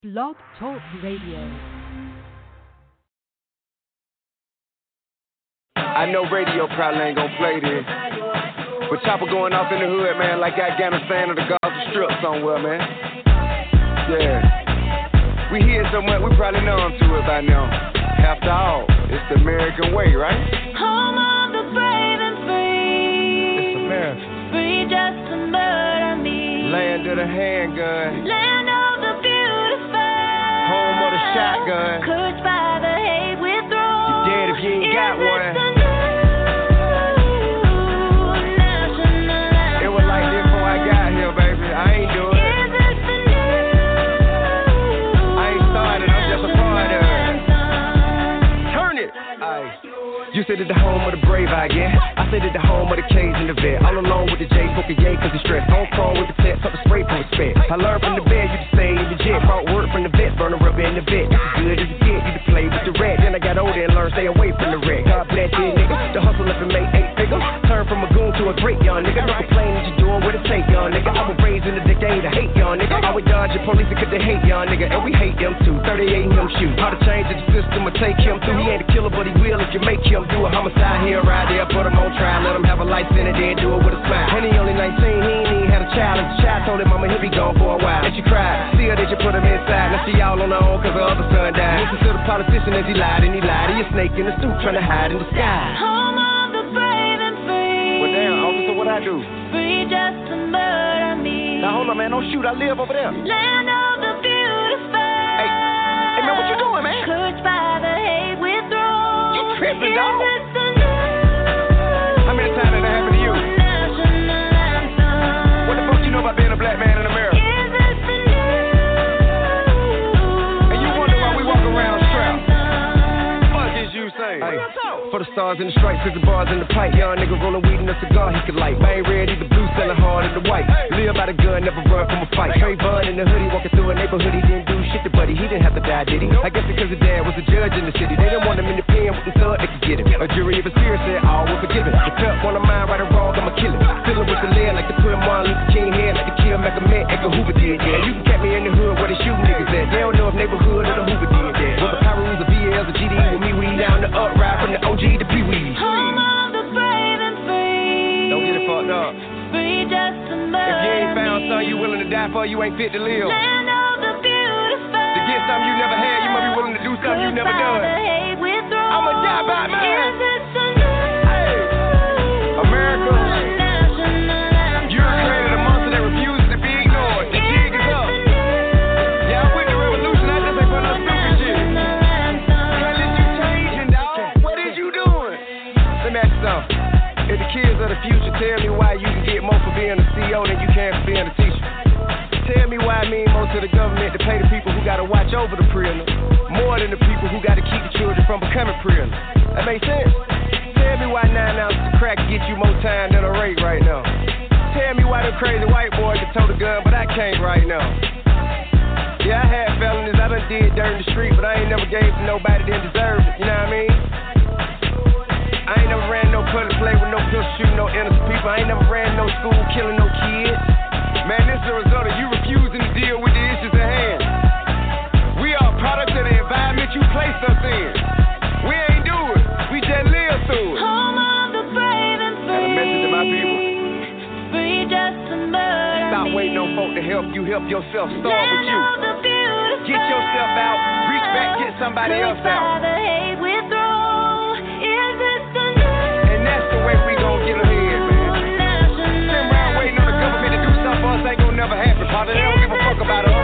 Blog Talk Radio. I know radio probably ain't gonna play this, but Chopper going off in the hood, man, like Afghanistan or the Gaza Strip somewhere, man. Yeah, we hear so much, we probably know him to it by now. After all, it's the American way, right? Home of the brave and free. It's America. Free just to murder me. Land of the handgun. Land of the beautiful. Home of the shotgun. Courage by the hate withdrawn. You're dead if you ain't got one. It was like this before I got here, baby. I ain't do it. You said it the home of the brave, I get. I said it the home of the K's and the vet. All alone with the J, smoking yay, cause he's stressed. On crawl with the pets, up the spray from respect. I learned from the bed, you to stay in the jet. Brought word from the vet, burn a rubber in the vet. This is good as it get, you to play with the rat. Then I got older and learned, stay away from the wreck. God bless you, nigga. The hustle up and made 8 figures. Turn from a goon to a great young nigga. Don't complain that you're doing what it take, young nigga. I was raised in the decade of hate, young nigga. I would dodge the police because they hate, young nigga. And we hate them too. 38 him shoot. How to change the system or take him through. He ain't a killer, but he will if you make him do a homicide. Here, right there, put him on trial, let him have a life sentence, then do it with a smile. And he only 19, he ain't even had a child. As a child told him mama he'll be gone for a while. And she cried, see her, did you put him inside? Now she all on her own cause her other son died. Listen to the politician as he lied, and he lied. He a snake in the suit trying to hide in the sky. Home of the brave and free. Well damn, officer, what I do? Free just to murder me. Now hold on, man, don't shoot, I live over there. Land of the beautiful. Hey man, what you doing, man? Courage by the hate withdrawn. You tripping, dog? How many times did that happen to you? What the fuck you know about being a black man in America? And you wonder why we walk around strapped. Fuck is you saying? Hey, for the stars and the stripes, cause the bars in the pipe. Young nigga rolling weed in a cigar he could light. Bang red, either blue, selling hard in the white. Live by the gun, never run from a fight. Trayvon in the hoodie, walking through a neighborhood, he didn't do shit to buddy. He didn't have to die, did he? I guess because his dad was a judge in the city. They didn't want him in the pen with the thug, they could get him. A jury of his peers said all were forgiven. The pep on the mind, right or wrong, I'ma kill him. Filling with the lead like to put Martin Luther King head, like to kill Malcolm X, Edgar Hoover did, yeah. You can catch me in the hood where they shooting niggas at. They don't know if neighborhood or the Hoover did, yeah. Whether Pyros or VLs or GD with me, we down the up ride from the OG to Pee Wee. Home of the brave and free. Don't get it fucked up. Free just to murder. If you ain't found something you willing to die for, you ain't fit to live. Land of the beautiful. To get something you never had, you might be willing to do something you never done. I'ma die by mine. Hey, America, you created a monster that refuses to be ignored. The jig is up. Yeah, I'm with the revolution. I just ain't for no stupid shit. Can't let you changing, dog. What is you doing? Let me ask you something. If the kids of the future tell me why you can get more for being a CEO than you can for being a teacher. Tell me why I mean more to the government to pay the people who gotta watch over the prisoner more than the people who gotta keep the children from becoming prisoners. That makes sense? Tell me why 9 ounces of crack get you more time than a rape right now. Tell me why them crazy white boys can tote a gun, but I can't right now. Yeah, I had felonies, I done did dirt in the street, but I ain't never gave to nobody that deserved it, you know what I mean? I ain't never ran no public play with no pistol shooting no innocent people. I ain't never ran no school killing no kids. Man, this is the result of you refusing to deal with the issues at hand. We are products of the environment you placed us in. We ain't do it. We just live through it. Home of the brave and free. And a message to my people. Free just to murder. Stop waiting on folk to help you. Help yourself. Start with you. Land of the beautiful. Get yourself out. Reach back. Get somebody else out. The hate withdraw. Is this the and that's the way we gon' get ahead, man. Sitting around waiting on the government to do something for us ain't gonna never happen, partner. They don't give a fuck about us.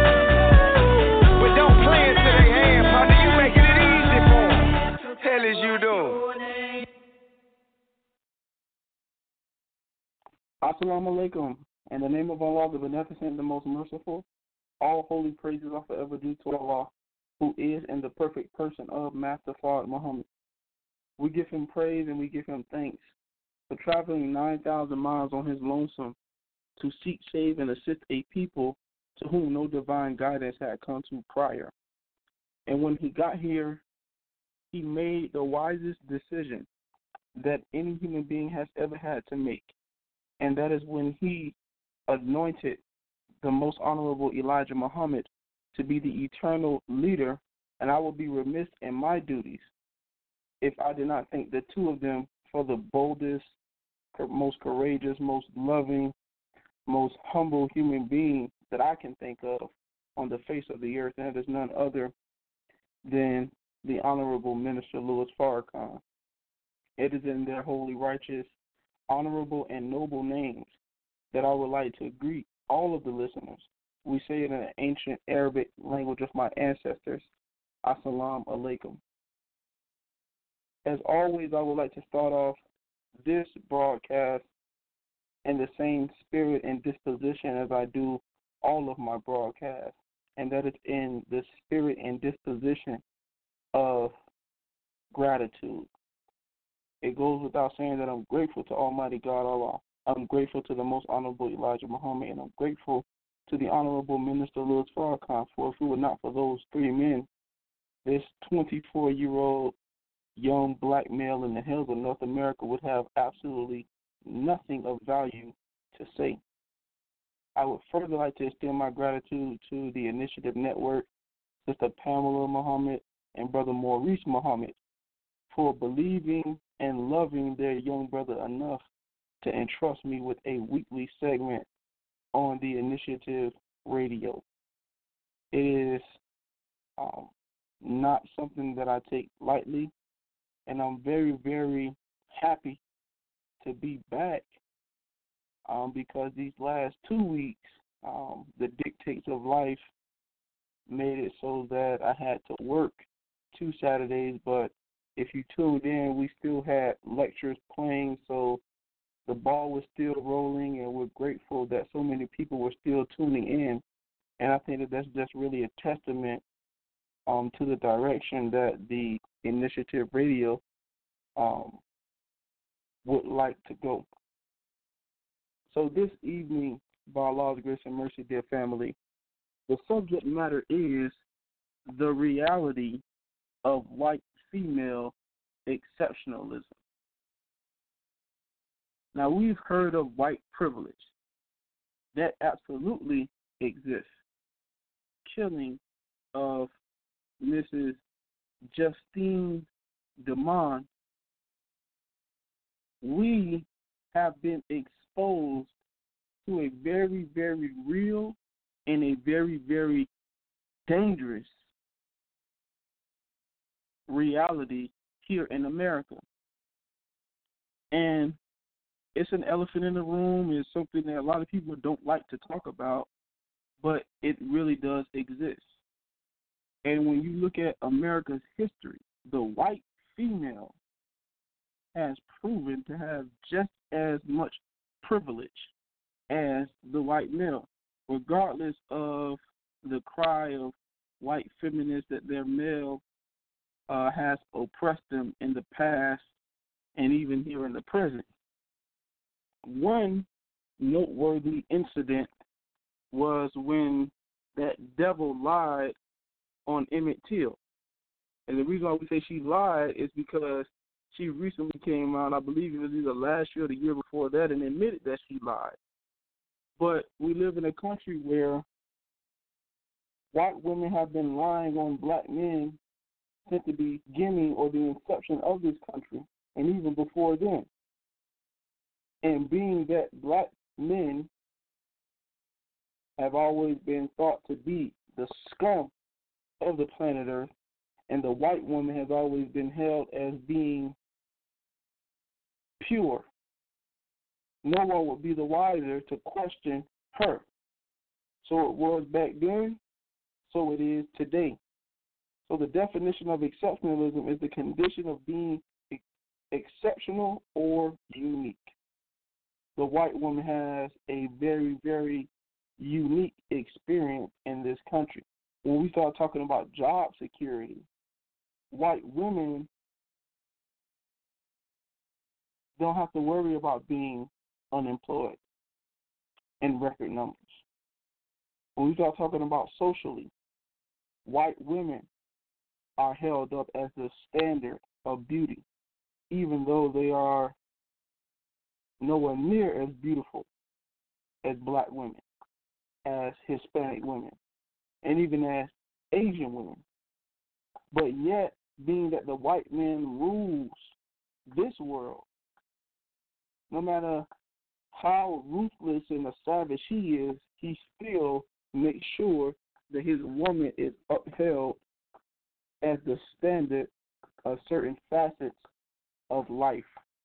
But don't play into their hand, partner. You making it easy for them. Hell is you doing? Assalamu alaikum. In the name of Allah, the Beneficent, the Most Merciful, all holy praises are forever due to Allah, who is in the perfect person of Master Fard Muhammad. We give him praise and we give him thanks for traveling 9,000 miles on his lonesome to seek, save, and assist a people to whom no divine guidance had come to prior. And when he got here, he made the wisest decision that any human being has ever had to make. And that is when he anointed the most honorable Elijah Muhammad to be the eternal leader, and I would be remiss in my duties if I did not thank the two of them for the boldest, most courageous, most loving, most humble human being that I can think of on the face of the earth, and that is none other than the Honorable Minister Louis Farrakhan. It is in their holy, righteous, honorable, and noble names that I would like to greet all of the listeners. We say it in the ancient Arabic language of my ancestors, Assalamu alaikum. As always, I would like to start off this broadcast in the same spirit and disposition as I do all of my broadcasts, and that is in the spirit and disposition of gratitude. It goes without saying that I'm grateful to Almighty God Allah. I'm grateful to the Most Honorable Elijah Muhammad, and I'm grateful to the Honorable Minister Louis Farrakhan, for if it were not for those three men, this 24-year-old young black male in the hills of North America would have absolutely nothing of value to say. I would further like to extend my gratitude to the Initiative Network, Sister Pamela Muhammad and Brother Maurice Muhammad, for believing and loving their young brother enough to entrust me with a weekly segment on the Initiative Radio. It is not something that I take lightly, and I'm very, very happy to be back because these last 2 weeks, the dictates of life made it so that I had to work 2 Saturdays, but if you tuned in, we still had lectures playing, so the ball was still rolling, and we're grateful that so many people were still tuning in, and I think that that's just really a testament to the direction that the Initiative Radio would like to go. So this evening, by Allah's grace and mercy, dear family, the subject matter is the reality of white female exceptionalism. Now, we've heard of white privilege. That absolutely exists. Killing of Mrs. Justine DeMond. We have been exposed to a very, very real and a very, very dangerous reality here in America. And it's an elephant in the room. It's something that a lot of people don't like to talk about, but it really does exist. And when you look at America's history, the white female has proven to have just as much privilege as the white male, regardless of the cry of white feminists that their male has oppressed them in the past and even here in the present. One noteworthy incident was when that devil lied on Emmett Till. And the reason why we say she lied is because she recently came out, I believe it was either last year or the year before that, and admitted that she lied. But we live in a country where white women have been lying on black men since the beginning or the inception of this country, and even before then. And being that black men have always been thought to be the scum of the planet Earth, and the white woman has always been held as being pure, no one would be the wiser to question her. So it was back then, so it is today. So the definition of exceptionalism is the condition of being exceptional or unique. The white woman has a very, very unique experience in this country. When we start talking about job security, white women don't have to worry about being unemployed in record numbers. When we start talking about socially, white women are held up as the standard of beauty, even though they are nowhere near as beautiful as black women, as Hispanic women, and even as Asian women. But yet, being that the white man rules this world, no matter how ruthless and a savage he is, he still makes sure that his woman is upheld as the standard of certain facets of life.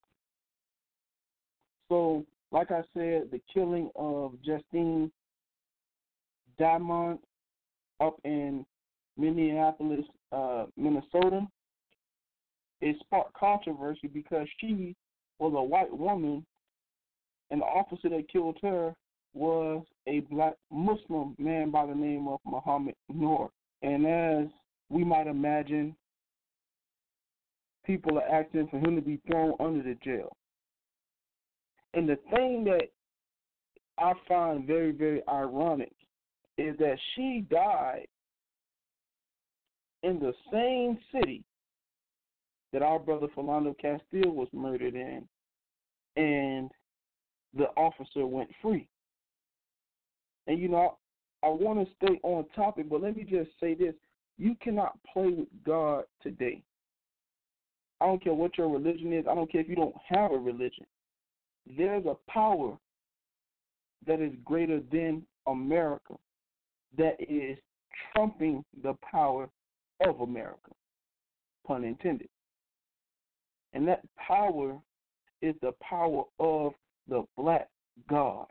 So, like I said, the killing of Justine Damond up in Minneapolis, Minnesota, it sparked controversy because she was a white woman, and the officer that killed her was a black Muslim man by the name of Muhammad Noor. And as we might imagine, people are asking for him to be thrown under the jail. And the thing that I find very, very ironic is that she died in the same city that our brother Philando Castile was murdered in, and the officer went free. And, you know, I want to stay on topic, but let me just say this. You cannot play with God today. I don't care what your religion is. I don't care if you don't have a religion. There's a power that is greater than America that is trumping the power of America, pun intended. And that power is the power of the black God.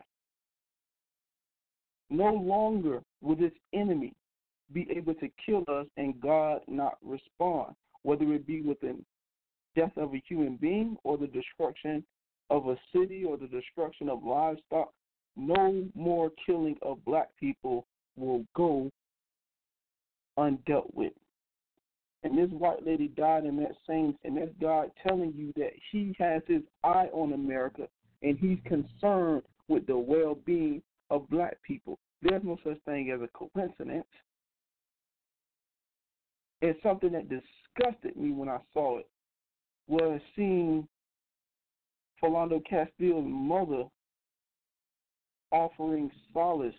No longer will this enemy be able to kill us and God not respond, whether it be with the death of a human being or the destruction of a city or the destruction of livestock. No more killing of black people will go undealt with. And this white lady died in that same, and that's God telling you that he has his eye on America and he's concerned with the well-being of black people. There's no such thing as a coincidence. And something that disgusted me when I saw it was seeing Philando Castile's mother offering solace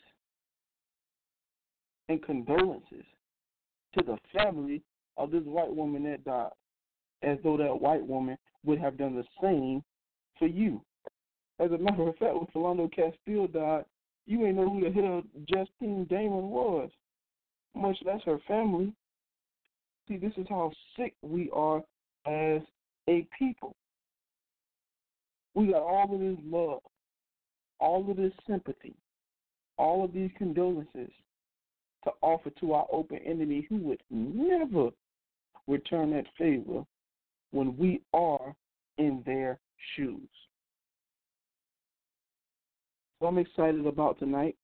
and condolences to the family of this white woman that died, as though that white woman would have done the same for you. As a matter of fact, when Philando Castile died, you ain't know who the hell Justine Damond was, much less her family. See, this is how sick we are as a people. We got all of this love, all of this sympathy, all of these condolences to offer to our open enemy who would never return that favor when we are in their shoes. So I'm excited about tonight.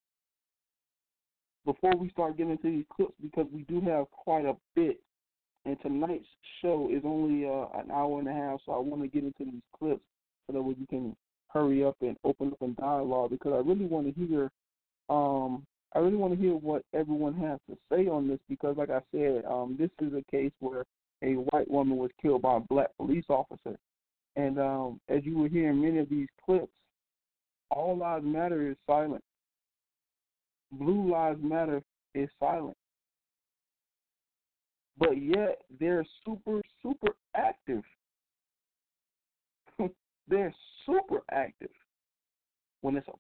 Before we start getting into these clips, because we do have quite a bit, and tonight's show is only an hour and a half, so I want to get into these clips so that we can hurry up and open up and dialogue, because I really want to hear what everyone has to say on this, because like I said, this is a case where a white woman was killed by a black police officer. And as you were hearing many of these clips, All Lives Matter is silent. Blue Lives Matter is silent. But yet they're super, super active. They're super active. When it's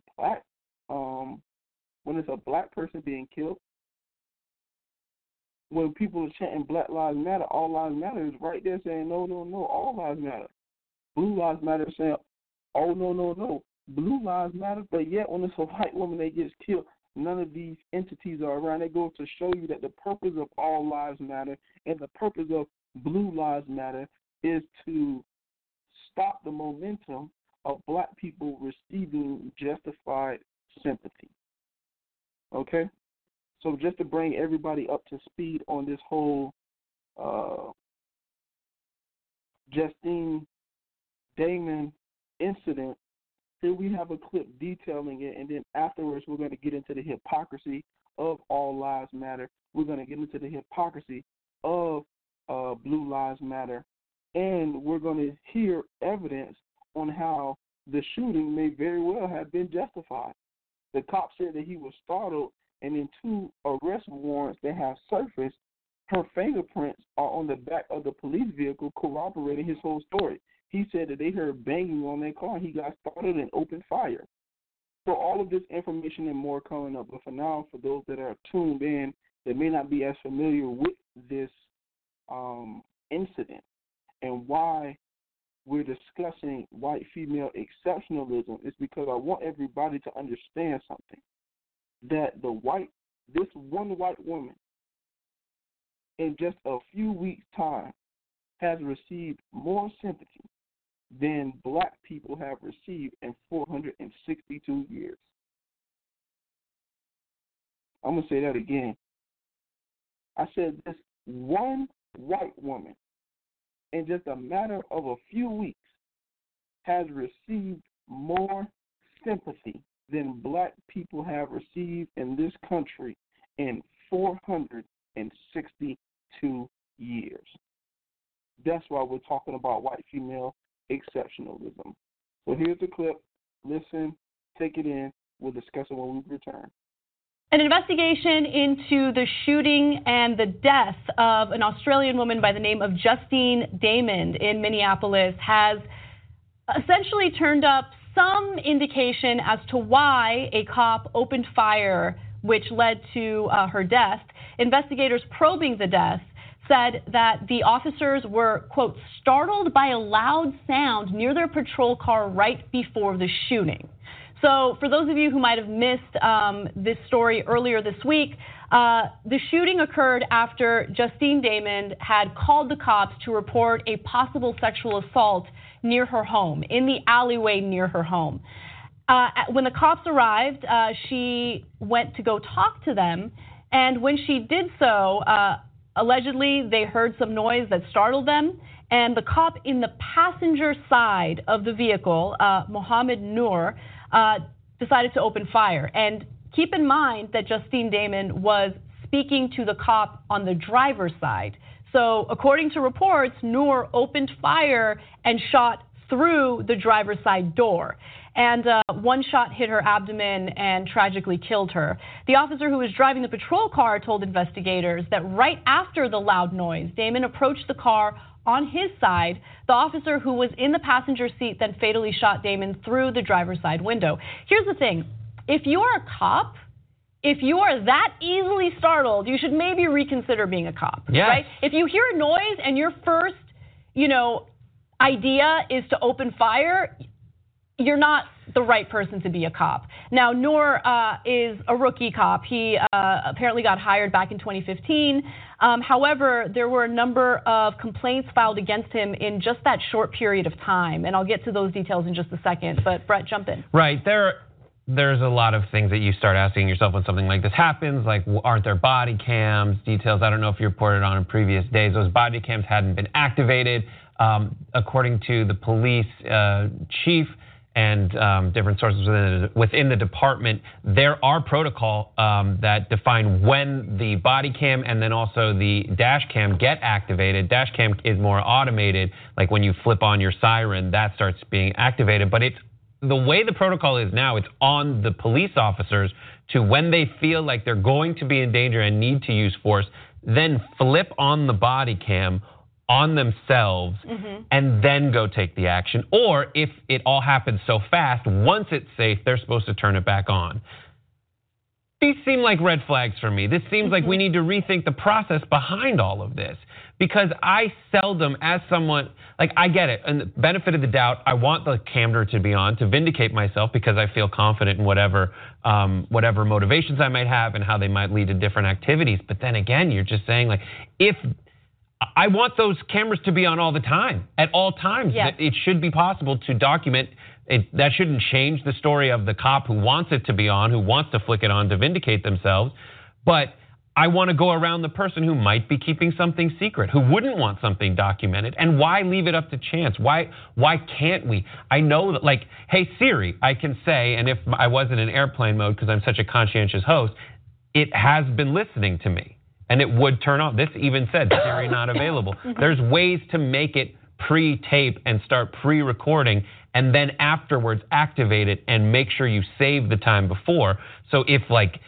a black person being killed, when people are chanting Black Lives Matter, All Lives Matter is right there saying no, no, no, all lives matter. Blue Lives Matter is saying, oh, no, no, no, blue lives matter. But yet when it's a white woman that gets killed, none of these entities are around. They go to show you that the purpose of All Lives Matter and the purpose of Blue Lives Matter is to stop the momentum of black people receiving justified sympathy. Okay? So just to bring everybody up to speed on this whole Justine Damond incident, here we have a clip detailing it, and then afterwards we're going to get into the hypocrisy of All Lives Matter. We're going to get into the hypocrisy of Blue Lives Matter, and we're going to hear evidence on how the shooting may very well have been justified. The cop said that he was startled and in 2 arrest warrants that have surfaced, her fingerprints are on the back of the police vehicle, corroborating his whole story. He said that they heard banging on their car, and he got startled and opened fire. So all of this information and more coming up. But for now, for those that are tuned in that may not be as familiar with this incident and why we're discussing white female exceptionalism, is because I want everybody to understand something. That this one white woman in just a few weeks' time has received more sympathy than black people have received in 462 years. I'm going to say that again. I said this one white woman in just a matter of a few weeks has received more sympathy than black people have received in this country in 462 years. That's why we're talking about white female exceptionalism. So here's the clip. Listen, take it in. We'll discuss it when we return. An investigation into the shooting and the death of an Australian woman by the name of Justine Damond in Minneapolis has essentially turned up some indication as to why a cop opened fire, which led to her death. Investigators probing the death said that the officers were, quote, startled by a loud sound near their patrol car right before the shooting. So for those of you who might have missed this story earlier this week, the shooting occurred after Justine Damond had called the cops to report a possible sexual assault near her home, in the alleyway near her home. When the cops arrived, she went to go talk to them, and when she did so, allegedly they heard some noise that startled them, and the cop in the passenger side of the vehicle, Mohammed Noor, decided to open fire. And keep in mind that Justine Damond was speaking to the cop on the driver's side. So according to reports, Noor opened fire and shot through the driver's side door. And one shot hit her abdomen and tragically killed her. The officer who was driving the patrol car told investigators that right after the loud noise, Damond approached the car on his side. The officer who was in the passenger seat then fatally shot Damond through the driver's side window. Here's the thing. If you are a cop, if you are that easily startled, you should maybe reconsider being a cop, yes. Right? If you hear a noise and your first, idea is to open fire, you're not the right person to be a cop. Now, Noor is a rookie cop. He apparently got hired back in 2015. However, there were a number of complaints filed against him in just that short period of time. And I'll get to those details in just a second. But Brett, jump in. Right. There's a lot of things that you start asking yourself when something like this happens, like aren't there body cams, details. I don't know if you reported on in previous days. Those body cams hadn't been activated. According to the police chief, and different sources within the department, there are protocol that define when the body cam and then also the dash cam get activated. Dash cam is more automated, like when you flip on your siren, that starts being activated. But it's the way the protocol is now, it's on the police officers to, when they feel like they're going to be in danger and need to use force, then flip on the body cam on themselves and then go take the action. Or if it all happens so fast, once it's safe, they're supposed to turn it back on. These seem like red flags for me. This seems like we need to rethink the process behind all of this, because I seldom, as someone, like, I get it, and the benefit of the doubt, I want the camera to be on to vindicate myself because I feel confident in whatever motivations I might have and how they might lead to different activities. But then again, you're just saying, like, if I want those cameras to be on all the time, at all times. Yes. It should be possible to document it. That shouldn't change the story of the cop who wants it to be on, who wants to flick it on to vindicate themselves. But I want to go around the person who might be keeping something secret, who wouldn't want something documented. And why leave it up to chance? Why can't we? I know that, like, hey Siri, I can say, and if I was in an airplane mode because I'm such a conscientious host, it has been listening to me. And it would turn off. This even said Siri not available. There's ways to make it pre-tape and start pre-recording, and then afterwards activate it and make sure you save the time before. So if, like,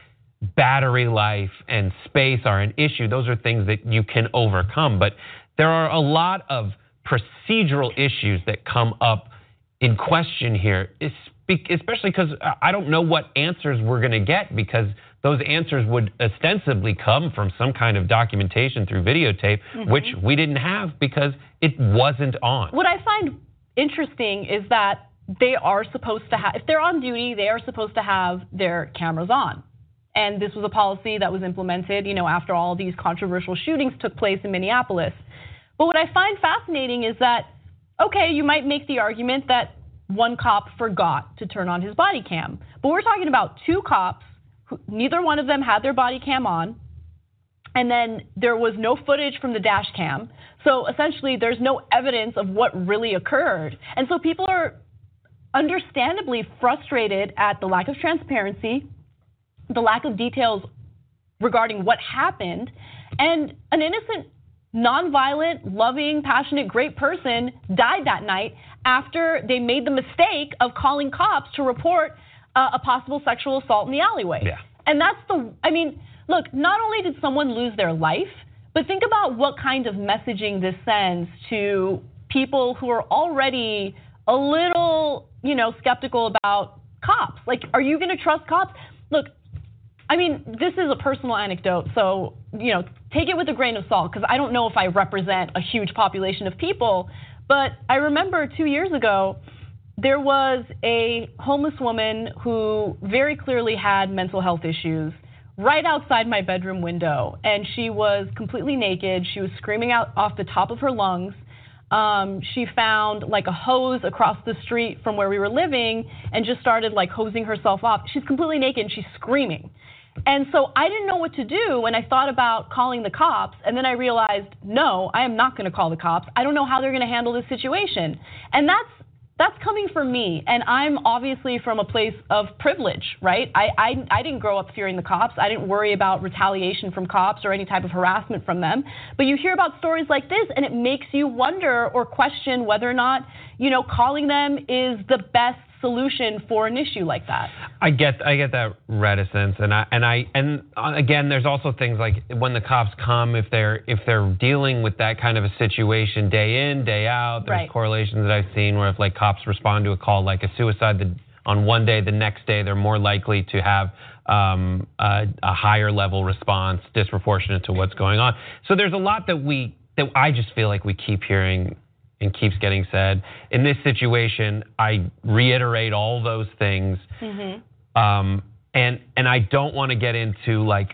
battery life and space are an issue, those are things that you can overcome. But there are a lot of procedural issues that come up in question here, especially because I don't know what answers we're going to get, because those answers would ostensibly come from some kind of documentation through videotape, which we didn't have because it wasn't on. What I find interesting is that they are supposed to have, if they're on duty, they are supposed to have their cameras on. And this was a policy that was implemented, after all these controversial shootings took place in Minneapolis. But what I find fascinating is that, okay, you might make the argument that one cop forgot to turn on his body cam. But we're talking about two cops, who, neither one of them had their body cam on. And then there was no footage from the dash cam. So essentially, there's no evidence of what really occurred. And so people are understandably frustrated at the lack of transparency, the lack of details regarding what happened, and an innocent, nonviolent, loving, passionate, great person died that night after they made the mistake of calling cops to report a possible sexual assault in the alleyway. Yeah. And that's look, not only did someone lose their life, but think about what kind of messaging this sends to people who are already a little, skeptical about cops. Like, are you going to trust cops? Look, this is a personal anecdote, so, take it with a grain of salt, because I don't know if I represent a huge population of people, but I remember 2 years ago, there was a homeless woman who very clearly had mental health issues right outside my bedroom window, and she was completely naked. She was screaming out off the top of her lungs. She found like a hose across the street from where we were living and just started like hosing herself off. She's completely naked and she's screaming. And so I didn't know what to do, and I thought about calling the cops, and then I realized, no, I am not going to call the cops. I don't know how they're going to handle this situation. And that's coming from me, and I'm obviously from a place of privilege, right? I didn't grow up fearing the cops. I didn't worry about retaliation from cops or any type of harassment from them. But you hear about stories like this, and it makes you wonder or question whether or not, calling them is the best solution for an issue like that. I get that reticence, and again, there's also things like when the cops come, if they're dealing with that kind of a situation day in, day out, there's correlations that I've seen where if like cops respond to a call like a suicide on one day, the next day they're more likely to have a higher level response disproportionate to what's going on. So there's a lot that I just feel like we keep hearing and keeps getting said. In this situation, I reiterate all those things. And I don't want to get into like,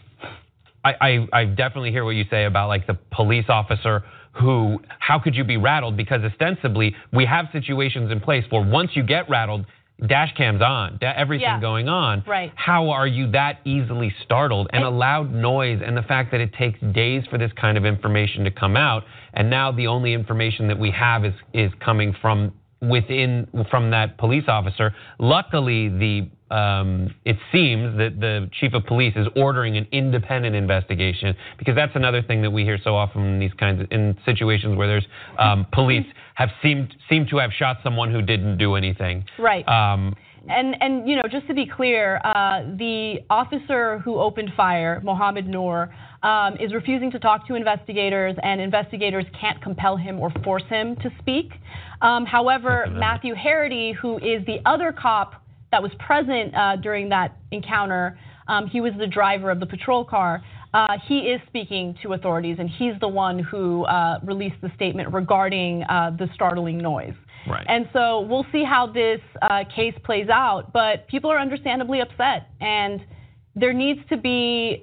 I definitely hear what you say about like the police officer who, how could you be rattled? Because ostensibly we have situations in place where once you get rattled, dash cams on, everything going on. Right. How are you that easily startled? And a loud noise, and the fact that it takes days for this kind of information to come out, and now the only information that we have is coming from that police officer. Luckily, it seems that the chief of police is ordering an independent investigation, because that's another thing that we hear so often in these kinds of in situations where there's police have seemed to have shot someone who didn't do anything. Right. And just to be clear, the officer who opened fire, Mohammed Noor, is refusing to talk to investigators, and investigators can't compel him or force him to speak. However, Matthew Harity, who is the other cop that was present during that encounter, he was the driver of the patrol car. He is speaking to authorities, and he's the one who released the statement regarding the startling noise. Right. And so we'll see how this case plays out, but people are understandably upset, and there needs to be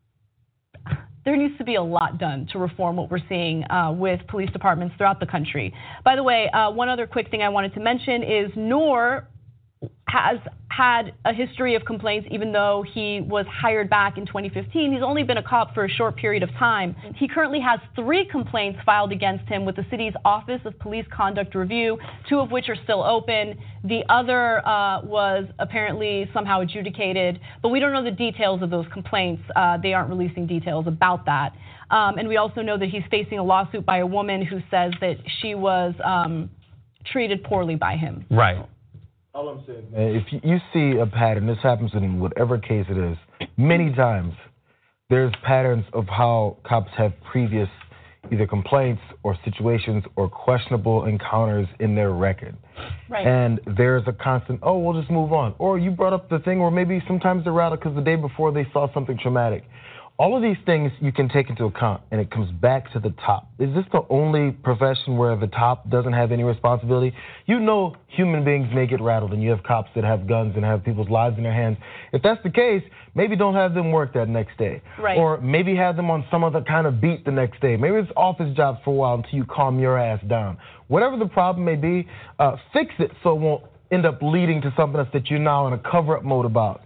a lot done to reform what we're seeing with police departments throughout the country. By the way, one other quick thing I wanted to mention is Noor has had a history of complaints, even though he was hired back in 2015. He's only been a cop for a short period of time. He currently has 3 complaints filed against him with the city's Office of Police Conduct Review, 2 of which are still open. The other was apparently somehow adjudicated, but we don't know the details of those complaints. They aren't releasing details about that. And we also know that he's facing a lawsuit by a woman who says that she was treated poorly by him. Right. All I'm saying, man, if you see a pattern, this happens in whatever case it is, many times, there's patterns of how cops have previous either complaints or situations or questionable encounters in their record. Right. And there's a constant, oh, we'll just move on. Or you brought up the thing where maybe sometimes they're rattled because the day before they saw something traumatic. All of these things you can take into account, and it comes back to the top. Is this the only profession where the top doesn't have any responsibility? You know human beings may get rattled, and you have cops that have guns and have people's lives in their hands. If that's the case, maybe don't have them work that next day. Right. Or maybe have them on some other kind of beat the next day. Maybe it's office jobs for a while until you calm your ass down. Whatever the problem may be, fix it so it won't end up leading to something else that you're now in a cover-up mode about.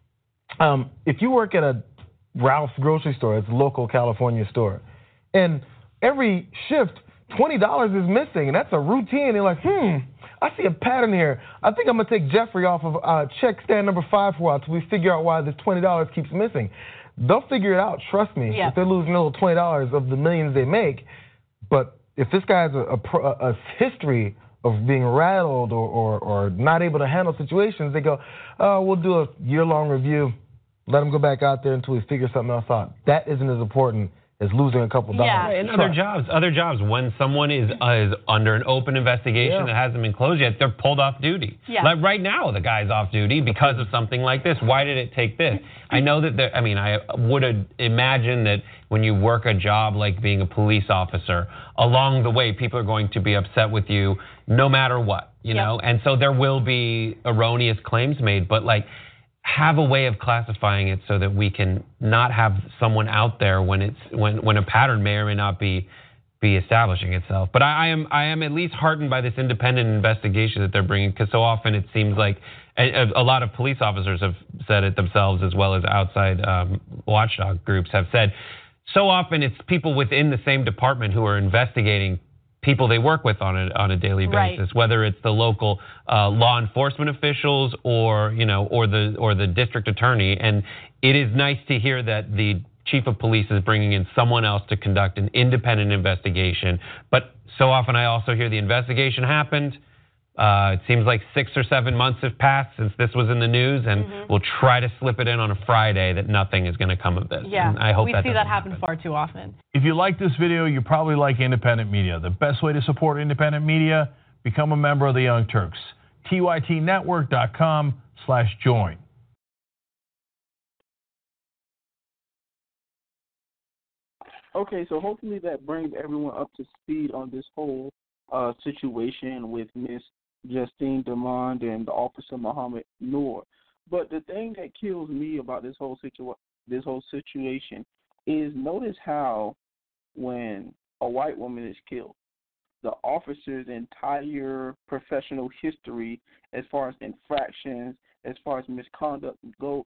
If you work at a Ralph's grocery store, it's a local California store, and every shift, $20 is missing, and that's a routine. They're like, I see a pattern here. I think I'm gonna take Jeffrey off of check stand number 5 for a while till we figure out why this $20 keeps missing. They'll figure it out, trust me, if they're losing a little $20 of the millions they make. But if this guy has a history of being rattled or not able to handle situations, they go, we'll do a year-long review. Let him go back out there until we figure something else out. That isn't as important as losing a couple dollars. Yeah. And other jobs, when someone is under an open investigation that hasn't been closed yet, they're pulled off duty. Yeah. Like right now, the guy's off duty because of something like this. Why did it take this? I know that I would imagine that when you work a job like being a police officer, along the way, people are going to be upset with you no matter what, you know? And so there will be erroneous claims made, but like, have a way of classifying it so that we can not have someone out there when a pattern may or may not be establishing itself. But I am at least heartened by this independent investigation that they're bringing, because so often it seems like a lot of police officers have said it themselves, as well as outside watchdog groups have said. So often it's people within the same department who are investigating people they work with on a daily basis, whether it's the local law enforcement officials or the district attorney. And it is nice to hear that the chief of police is bringing in someone else to conduct an independent investigation. But so often I also hear the investigation happened. It seems like 6 or 7 months have passed since this was in the news, and we'll try to slip it in on a Friday that nothing is going to come of this. Yeah, and I hope we see that happen far too often. If you like this video, you probably like independent media. The best way to support independent media, become a member of the Young Turks. TYTnetwork.com/join. Okay, so hopefully that brings everyone up to speed on this whole situation with Miss Justine Damond and Officer Muhammad Noor. But the thing that kills me about this whole situation is, notice how when a white woman is killed, the officer's entire professional history, as far as infractions, as far as misconduct goes,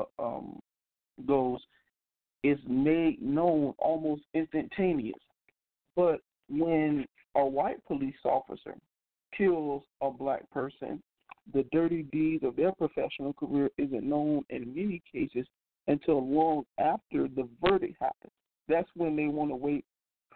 is made known almost instantaneous. But when a white police officer kills a black person, the dirty deeds of their professional career isn't known in many cases until long after the verdict happens. That's when they want to wait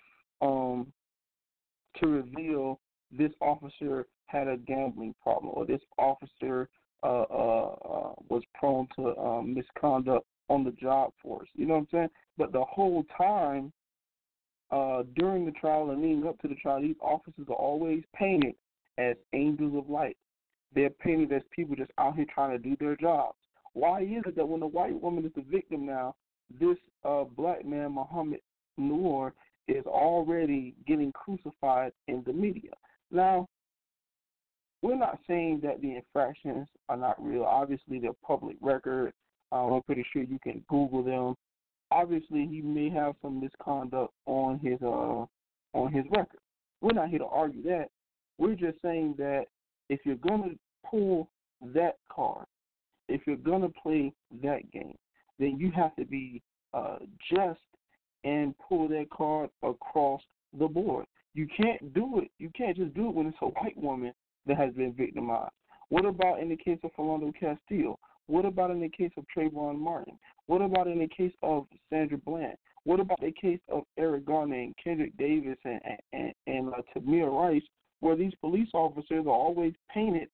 to reveal this officer had a gambling problem, or this officer was prone to misconduct on the job force. You know what I'm saying? But the whole time, during the trial and leading up to the trial, these officers are always painted as angels of light. They're painted as people just out here trying to do their jobs. Why is it that when a white woman is the victim now, this black man, Muhammad Noor, is already getting crucified in the media? Now, we're not saying that the infractions are not real. Obviously, they're public record. I'm pretty sure you can Google them. Obviously, he may have some misconduct on his record. We're not here to argue that. We're just saying that if you're going to pull that card, if you're going to play that game, then you have to be just and pull that card across the board. You can't do it. You can't just do it when it's a white woman that has been victimized. What about in the case of Philando Castile? What about in the case of Trayvon Martin? What about in the case of Sandra Bland? What about the case of Eric Garner and Kendrick Davis and Tamir Rice, where these police officers are always painted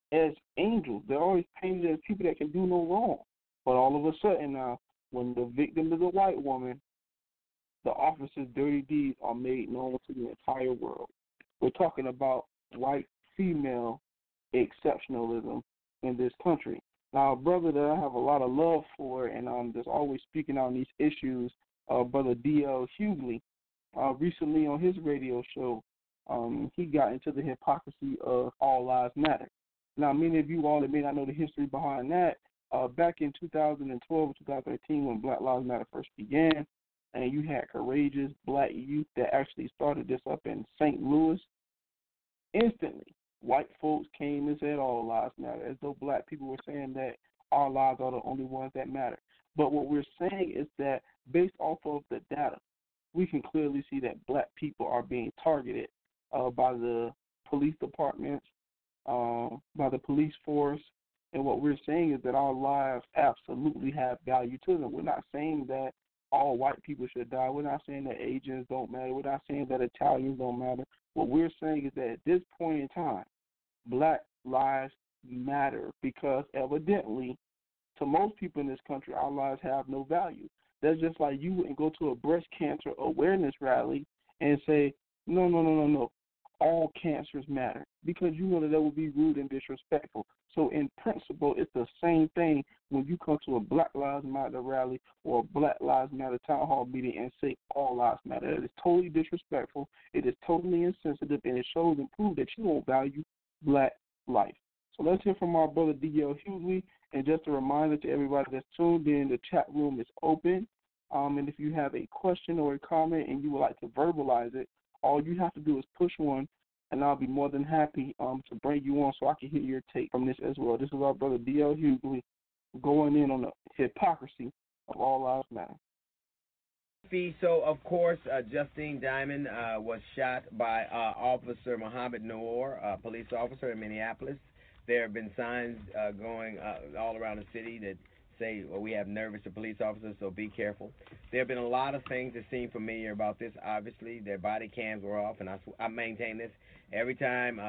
as angels. They're always painted as people that can do no wrong. But all of a sudden now, when the victim is a white woman, the officer's dirty deeds are made known to the entire world. We're talking about white female exceptionalism in this country. Now, a brother that I have a lot of love for and that's always speaking on these issues, Brother D.L. Hughley, recently on his radio show, he got into the hypocrisy of All Lives Matter. Now, many of you all that may not know the history behind that, back in 2012 or 2013 when Black Lives Matter first began, and you had courageous black youth that actually started this up in St. Louis, instantly, white folks came and said all lives matter, as though black people were saying that our lives are the only ones that matter. But what we're saying is that based off of the data, we can clearly see that black people are being targeted by the police departments, by the police force, and what we're saying is that our lives absolutely have value to them. We're not saying that all white people should die. We're not saying that Asians don't matter. We're not saying that Italians don't matter. What we're saying is that at this point in time, black lives matter because evidently to most people in this country, our lives have no value. That's just like you wouldn't go to a breast cancer awareness rally and say, no, all cancers matter, because you know that would be rude and disrespectful. So in principle, it's the same thing when you come to a Black Lives Matter rally or a Black Lives Matter town hall meeting and say all lives matter. It is totally disrespectful. It is totally insensitive, and it shows and proves that you don't value black life. So let's hear from our brother D.L. Hughley. And just a reminder to everybody that's tuned in, the chat room is open. And if you have a question or a comment and you would like to verbalize it, all you have to do is push one, and I'll be more than happy to bring you on so I can hear your take from this as well. This is our brother D.L. Hughley going in on the hypocrisy of All Lives Matter. So, of course, Justine Diamond was shot by Officer Muhammad Noor, a police officer in Minneapolis. There have been signs going all around the city that say, well, we have nervous police officers, so be careful. There have been a lot of things that seem familiar about this. Obviously, their body cams were off, and I maintain this. Every time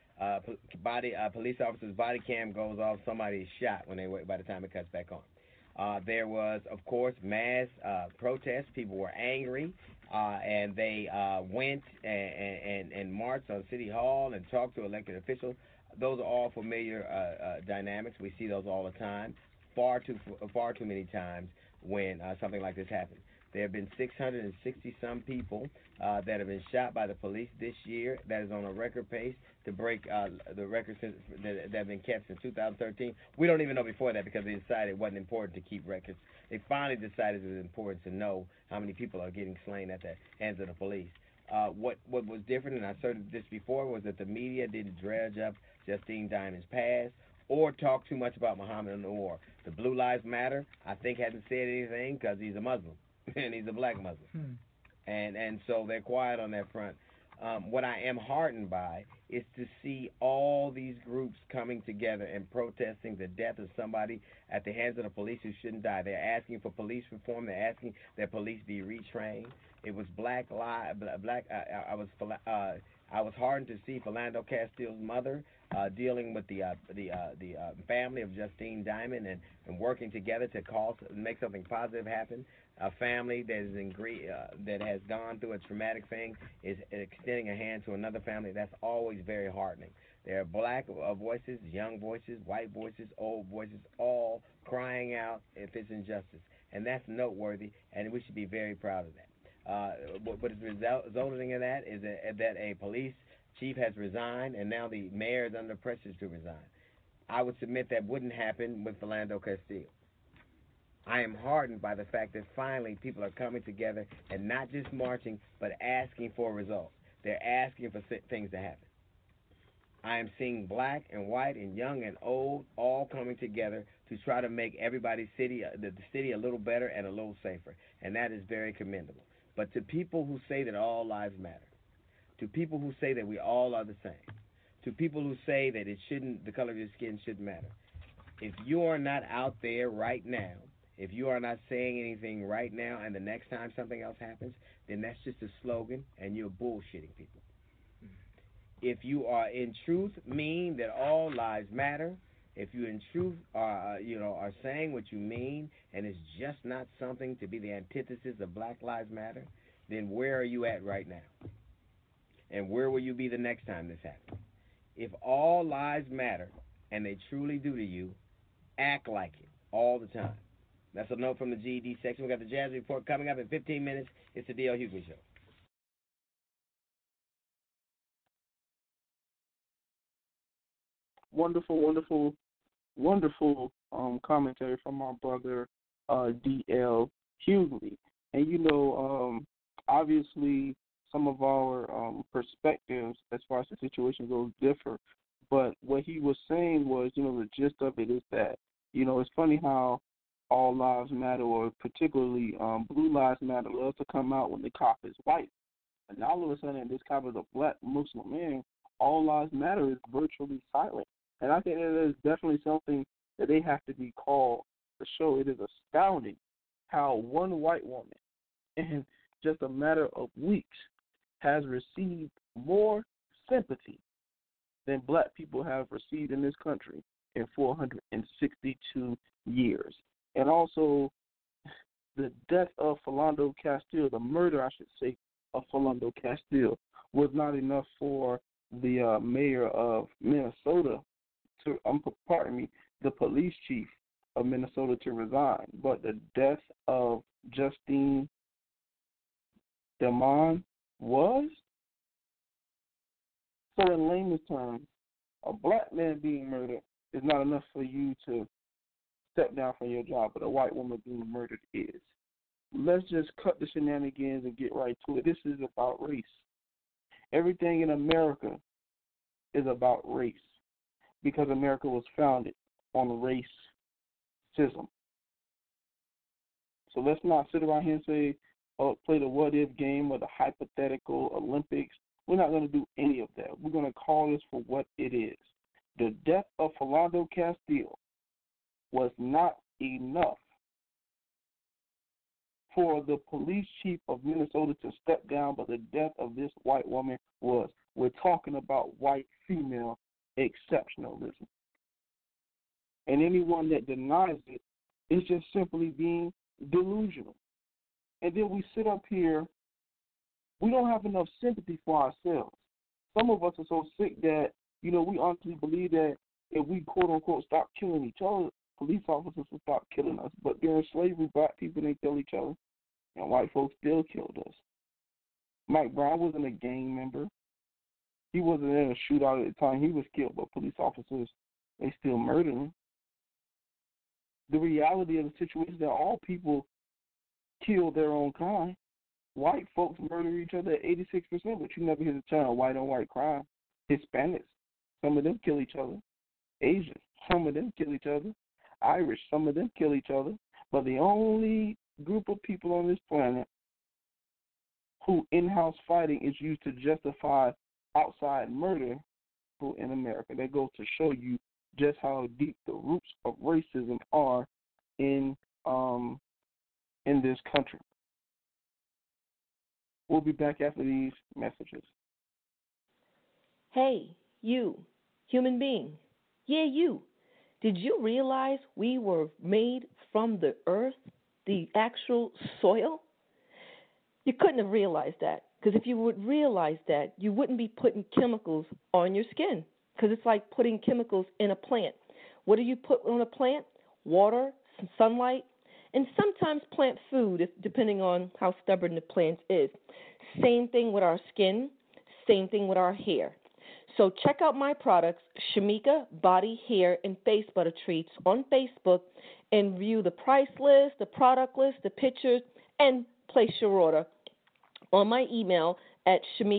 police officer's body cam goes off, somebody is shot by the time it cuts back on. There was, of course, mass protests. People were angry, and they went and marched on City Hall and talked to elected officials. Those are all familiar dynamics. We see those all the time, far too many times when something like this happens. There have been 660-some people that have been shot by the police this year. That is on a record pace to break the records that have been kept since 2013. We don't even know before that because they decided it wasn't important to keep records. They finally decided it was important to know how many people are getting slain at the hands of the police. What was different, and I asserted this before, was that the media didn't dredge up Justine Diamond's past or talk too much about Muhammad Noor. The Blue Lives Matter, I think, hasn't said anything because he's a Muslim, and he's a black Muslim. And so they're quiet on that front. What I am heartened by is to see all these groups coming together and protesting the death of somebody at the hands of the police who shouldn't die. They're asking for police reform. They're asking that police be retrained. It was I was heartened to see Philando Castile's mother dealing with the family of Justine Diamond and working together to make something positive happen. A family that has gone through a traumatic thing is extending a hand to another family. That's always very heartening. There are black voices, young voices, white voices, old voices, all crying out if it's injustice. And that's noteworthy, and we should be very proud of that. What is resulting in that is that a police chief has resigned, and now the mayor is under pressure to resign. I would submit that wouldn't happen with Philando Castile. I am heartened by the fact that finally people are coming together and not just marching, but asking for results. They're asking for things to happen. I am seeing black and white and young and old all coming together to try to make everybody's city, the city, a little better and a little safer, and that is very commendable. But to people who say that all lives matter, to people who say that we all are the same, to people who say that the color of your skin shouldn't matter, if you are not out there right now, if you are not saying anything right now and the next time something else happens, then that's just a slogan and you're bullshitting people. if you are in truth mean that all lives matter, if you in truth are saying what you mean, and it's just not something to be the antithesis of Black Lives Matter, then where are you at right now? And where will you be the next time this happens? If all lives matter, and they truly do to you, act like it all the time. That's a note from the GED section. We got the Jazz Report coming up in 15 minutes. It's the D.L. Hughley Show. Wonderful commentary from our brother D.L. Hughley. And obviously some of our perspectives as far as the situation goes differ. But what he was saying was, the gist of it is that, it's funny how all lives matter, or particularly blue lives matter, loves to come out when the cop is white. And all of a sudden, this cop is a black Muslim man. All lives matter is virtually silent. And I think that is definitely something that they have to be called to show. It is astounding how one white woman, in just a matter of weeks, has received more sympathy than black people have received in this country in 462 years. And also, the death of Philando Castile, the murder, I should say, of Philando Castile, was not enough for the mayor of Minnesota the police chief of Minnesota to resign. But the death of Justine Damond was? So in layman's terms, a black man being murdered is not enough for you to step down from your job, but a white woman being murdered is. Let's just cut the shenanigans and get right to it. This is about race. Everything in America is about race because America was founded on racism. So let's not sit around here and say, play the what-if game or the hypothetical Olympics. We're not going to do any of that. We're going to call this for what it is. The death of Philando Castile was not enough for the police chief of Minnesota to step down, but the death of this white woman was. We're talking about white female exceptionalism. And anyone that denies it is just simply being delusional. And then we sit up here, we don't have enough sympathy for ourselves. Some of us are so sick that, we honestly believe that if we, quote-unquote, stop killing each other, police officers will stop killing us. But during slavery, black people didn't kill each other, and white folks still killed us. Mike Brown wasn't a gang member. He wasn't in a shootout at the time he was killed, but police officers, they still murdered him. The reality of the situation is that all people kill their own kind. White folks murder each other at 86%, but you never hear the term white-on-white crime. Hispanics, some of them kill each other. Asians, some of them kill each other. Irish, some of them kill each other. But the only group of people on this planet who in-house fighting is used to justify outside murder in America. That goes to show you just how deep the roots of racism are in this country. We'll be back after these messages. Hey, you, human being. Yeah, you. Did you realize we were made from the earth, the actual soil? You couldn't have realized that, because if you would realize that, you wouldn't be putting chemicals on your skin, because it's like putting chemicals in a plant. What do you put on a plant? Water, some sunlight, and sometimes plant food, depending on how stubborn the plant is. Same thing with our skin, same thing with our hair. So check out my products, Shamika Body, Hair, and Face Butter Treats on Facebook, and view the price list, the product list, the pictures, and place your order on my email at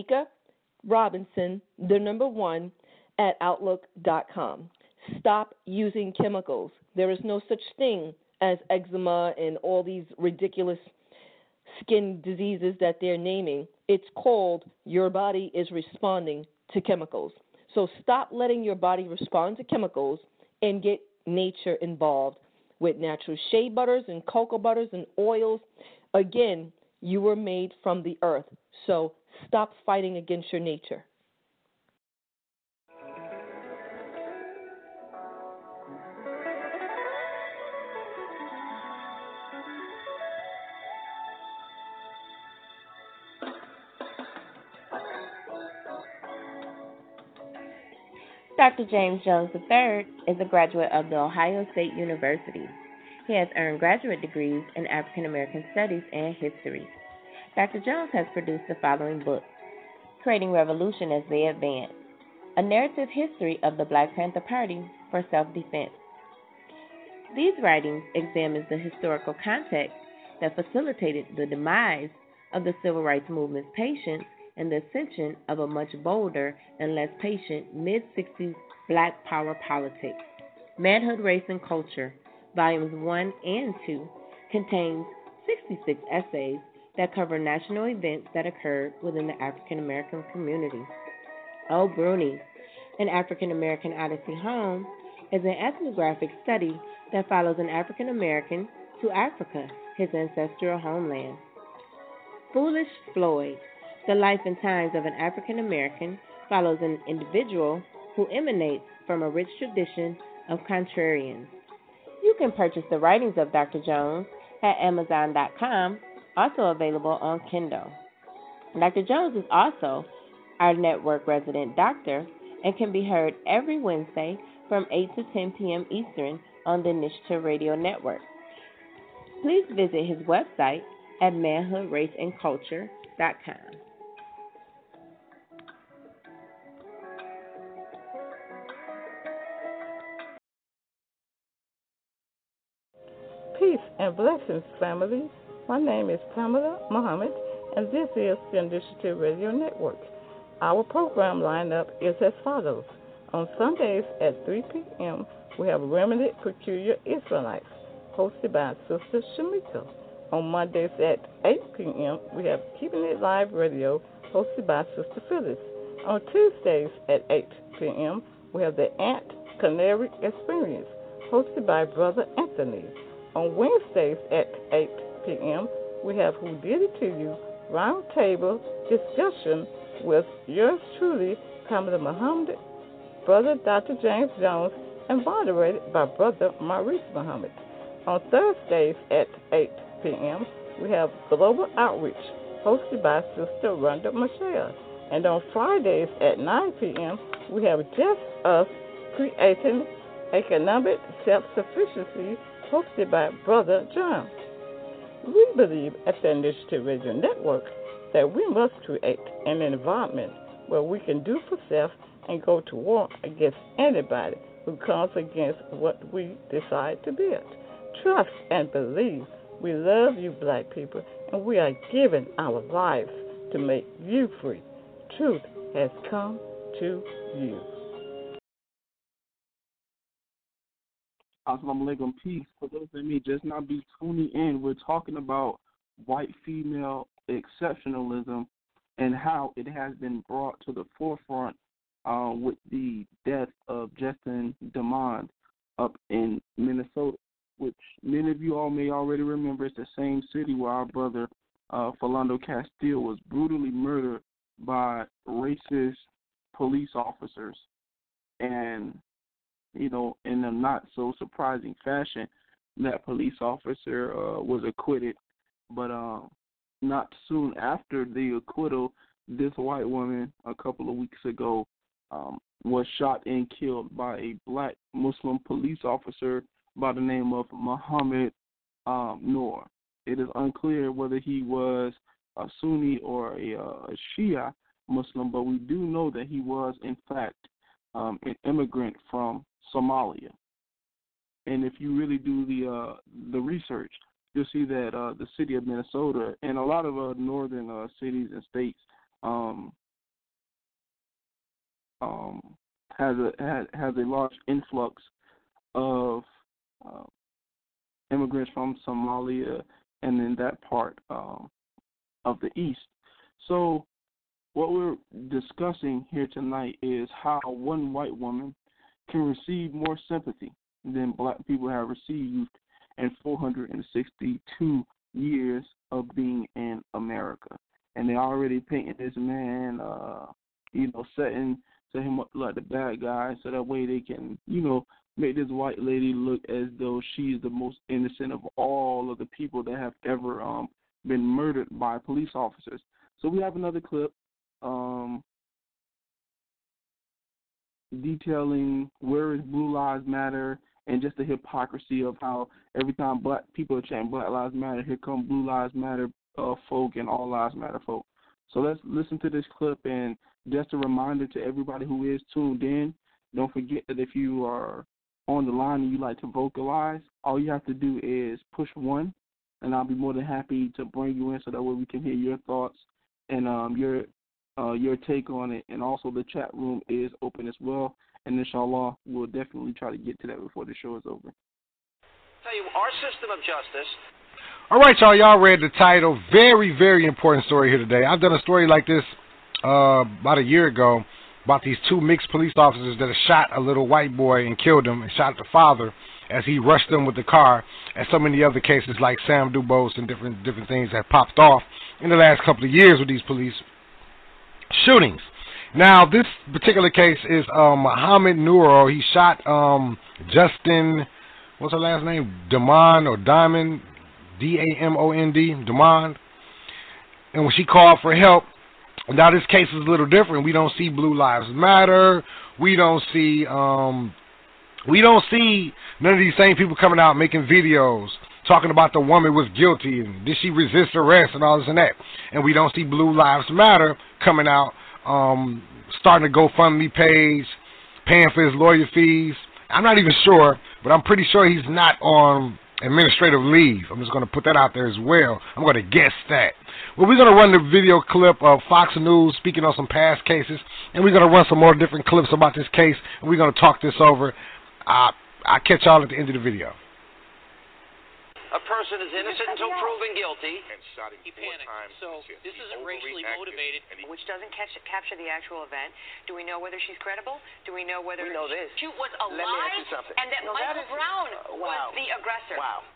ShamikaRobinson1 @outlook.com. Stop using chemicals. There is no such thing as eczema and all these ridiculous skin diseases that they're naming. It's called your body is responding to chemicals. So stop letting your body respond to chemicals and get nature involved with natural shea butters and cocoa butters and oils. Again, you were made from the earth. So stop fighting against your nature. Dr. James Jones III is a graduate of The Ohio State University. He has earned graduate degrees in African American Studies and History. Dr. Jones has produced the following books: Creating Revolution as They Advance, a narrative history of the Black Panther Party for self-defense. These writings examine the historical context that facilitated the demise of the civil rights movement's patience and the ascension of a much bolder and less patient mid-60s Black power politics. Manhood, Race, and Culture, Volumes 1 and 2, contains 66 essays that cover national events that occurred within the African American community. O. Bruni, An African American Odyssey Home, is an ethnographic study that follows an African American to Africa, his ancestral homeland. Foolish Floyd, The Life and Times of an African American, follows an individual who emanates from a rich tradition of contrarians. You can purchase the writings of Dr. Jones at Amazon.com, also available on Kindle. Dr. Jones is also our network resident doctor and can be heard every Wednesday from 8 to 10 p.m. Eastern on the Initiative Radio Network. Please visit his website at manhoodraceandculture.com. Peace and blessings, family. My name is Pamela Muhammad, and this is the Initiative Radio Network. Our program lineup is as follows. On Sundays at 3 p.m., we have Remnant Peculiar Israelites, hosted by Sister Shamika. On Mondays at 8 p.m., we have Keeping It Live Radio, hosted by Sister Phyllis. On Tuesdays at 8 p.m., we have the Ant Canary Experience, hosted by Brother Anthony. On Wednesdays at 8 p.m., we have Who Did It To You Roundtable Discussion with yours truly, Kamala Muhammad, Brother Dr. James Jones, and moderated by Brother Maurice Muhammad. On Thursdays at 8 p.m., we have Global Outreach, hosted by Sister Rhonda Michelle. And on Fridays at 9 p.m., we have Just Us Creating Economic Self-Sufficiency, hosted by Brother John. We believe at the Initiative Radio Network that we must create an environment where we can do for self and go to war against anybody who comes against what we decide to build. Trust and believe. We love you, Black people, and we are giving our lives to make you free. Truth has come to you. Assalamu alaikum, peace. For those of me just now be tuning in, we're talking about white female exceptionalism and how it has been brought to the forefront with the death of Justin Damond up in Minnesota, which many of you all may already remember. It's the same city where our brother Philando Castile was brutally murdered by racist police officers. And you know, in a not so surprising fashion, that police officer was acquitted. But not soon after the acquittal, this white woman a couple of weeks ago was shot and killed by a black Muslim police officer by the name of Muhammad Noor. It is unclear whether he was a Sunni or a Shia Muslim, but we do know that he was, in fact, an immigrant from Somalia. And if you really do the research, you'll see that the city of Minnesota and a lot of northern cities and states has a large influx of immigrants from Somalia and in that part of the East. So what we're discussing here tonight is how one white woman can receive more sympathy than black people have received in 462 years of being in America. And they already painted this man, setting him up like the bad guy so that way they can, make this white lady look as though she's the most innocent of all of the people that have ever been murdered by police officers. So we have another clip. detailing where is Blue Lives Matter and just the hypocrisy of how every time black people are chanting Black Lives Matter, here come Blue Lives Matter folk and All Lives Matter folk. So let's listen to this clip, and just a reminder to everybody who is tuned in, don't forget that if you are on the line and you like to vocalize, all you have to do is push 1, and I'll be more than happy to bring you in so that way we can hear your thoughts and your take on it. And also the chat room is open as well, and inshallah, we'll definitely try to get to that before the show is over. Tell you, our system of justice. All right, y'all. Y'all read the title. Very, very important story here today. I've done a story like this about a year ago about these 2 mixed police officers that have shot a little white boy and killed him and shot the father as he rushed them with the car, and so many other cases like Sam Dubose and different things that popped off in the last couple of years with these police shootings. Now, this particular case is Mohammed Noor. He shot Justin, what's her last name? Damond or Diamond, D-A-M-O-N-D, Damond. And when she called for help, now this case is a little different. We don't see Blue Lives Matter. We don't see none of these same people coming out making videos talking about the woman was guilty and did she resist arrest and all this and that. And we don't see Blue Lives Matter coming out, starting a GoFundMe page, paying for his lawyer fees. I'm not even sure, but I'm pretty sure he's not on administrative leave. I'm just going to put that out there as well. I'm going to guess that. Well, we're going to run the video clip of Fox News speaking on some past cases, and we're going to run some more different clips about this case, and we're going to talk this over. I'll catch y'all at the end of the video. A person is innocent until proven guilty. And shot him he panicked. So this isn't racially motivated. Which doesn't capture the actual event. Do we know whether she's credible? Do we know whether we know this. she was alive? Let me ask you something. And that Michael Brown wow. was the aggressor? Wow.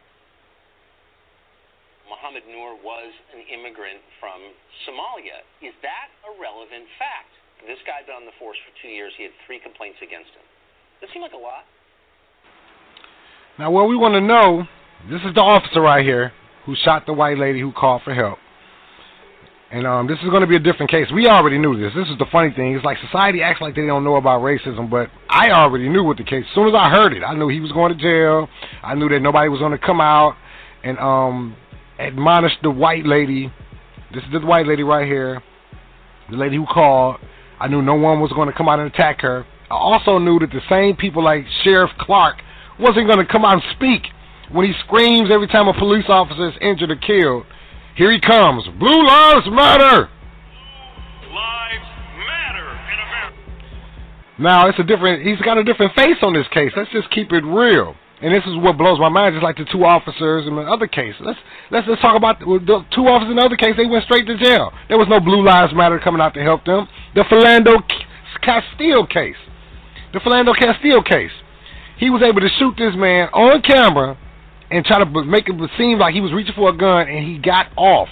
Mohammed Noor was an immigrant from Somalia. Is that a relevant fact? This guy'd been on the force for 2 years. He had 3 complaints against him. Does that seem like a lot? Now, what we want to know, this is the officer right here who shot the white lady who called for help. And this is going to be a different case. We already knew this. This is the funny thing. It's like society acts like they don't know about racism, but I already knew what the case. As soon as I heard it, I knew he was going to jail. I knew that nobody was going to come out and admonish the white lady. This is the white lady right here, the lady who called. I knew no one was going to come out and attack her. I also knew that the same people like Sheriff Clark wasn't going to come out and speak when he screams every time a police officer is injured or killed. Here he comes. Blue Lives Matter. Blue Lives Matter in America. Now, he's got a different face on this case. Let's just keep it real. And this is what blows my mind, just like the 2 officers in the other case. Let's talk about the 2 officers in the other case. They went straight to jail. There was no Blue Lives Matter coming out to help them. The Philando Castile case. He was able to shoot this man on camera and try to make it seem like he was reaching for a gun, and he got off.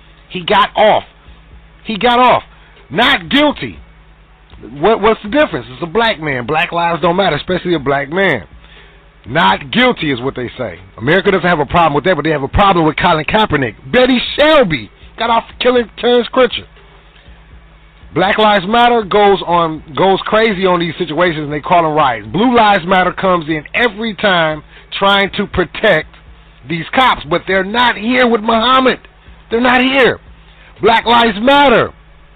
Not guilty. What's the difference? It's a black man. Black lives don't matter, especially a black man. Not guilty is what they say. America doesn't have a problem with that, but they have a problem with Colin Kaepernick. Betty Shelby got off killing Terrence Critcher. Black Lives Matter goes crazy on these situations, and they call them riots. Blue Lives Matter comes in every time trying to protect these cops, but they're not here with Muhammad. They're not here. Black Lives Matter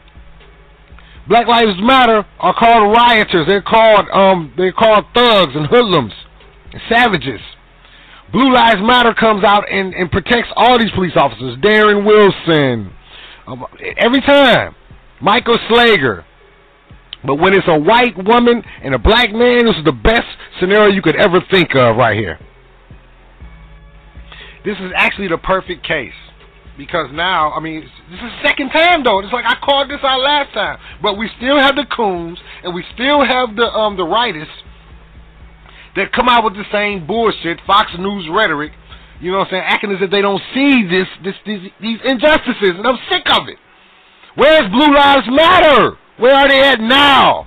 are called rioters. They're called thugs and hoodlums and savages. Blue Lives Matter comes out and protects all these police officers. Darren Wilson, every time. Michael Slager. But when it's a white woman and a black man, this is the best scenario you could ever think of right here. This is actually the perfect case. Because now, this is the second time though. It's like I called this out last time. But we still have the coons and we still have the rightists that come out with the same bullshit, Fox News rhetoric, you know what I'm saying, acting as if they don't see these injustices, and I'm sick of it. Where's Blue Lives Matter? Where are they at now?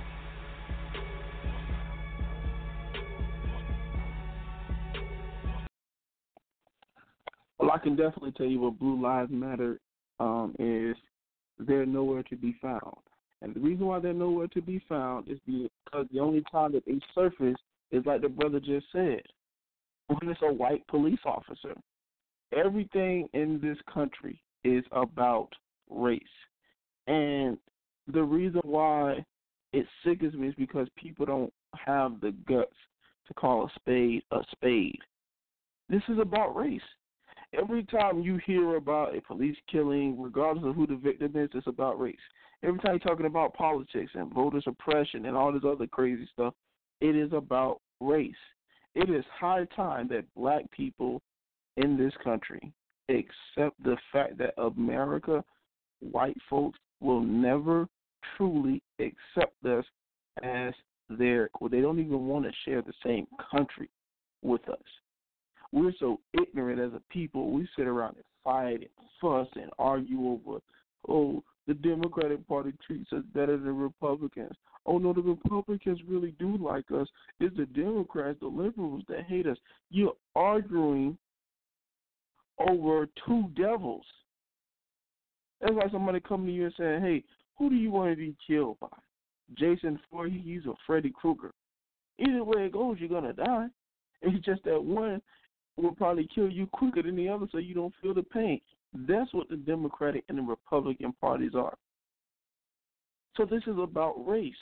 Well, I can definitely tell you what Blue Lives Matter is. They're nowhere to be found. And the reason why they're nowhere to be found is because the only time that they surface is like the brother just said, when it's a white police officer. Everything in this country is about race. And the reason why it sickens me is because people don't have the guts to call a spade a spade. This is about race. Every time you hear about a police killing, regardless of who the victim is, it's about race. Every time you're talking about politics and voter suppression and all this other crazy stuff, it is about race. It is high time that black people in this country accept the fact that America, white folks, will never truly accept us as their, well, they don't even want to share the same country with us. We're so ignorant as a people. We sit around and fight and fuss and argue over, oh, the Democratic Party treats us better than Republicans. Oh, no, the Republicans really do like us. It's the Democrats, the liberals that hate us. You're arguing over two devils. That's like somebody coming to you and saying, hey, who do you want to be killed by? Jason Voorhees or Freddy Krueger? Either way it goes, you're going to die. It's just that one will probably kill you quicker than the other so you don't feel the pain. That's what the Democratic and the Republican parties are. So this is about race.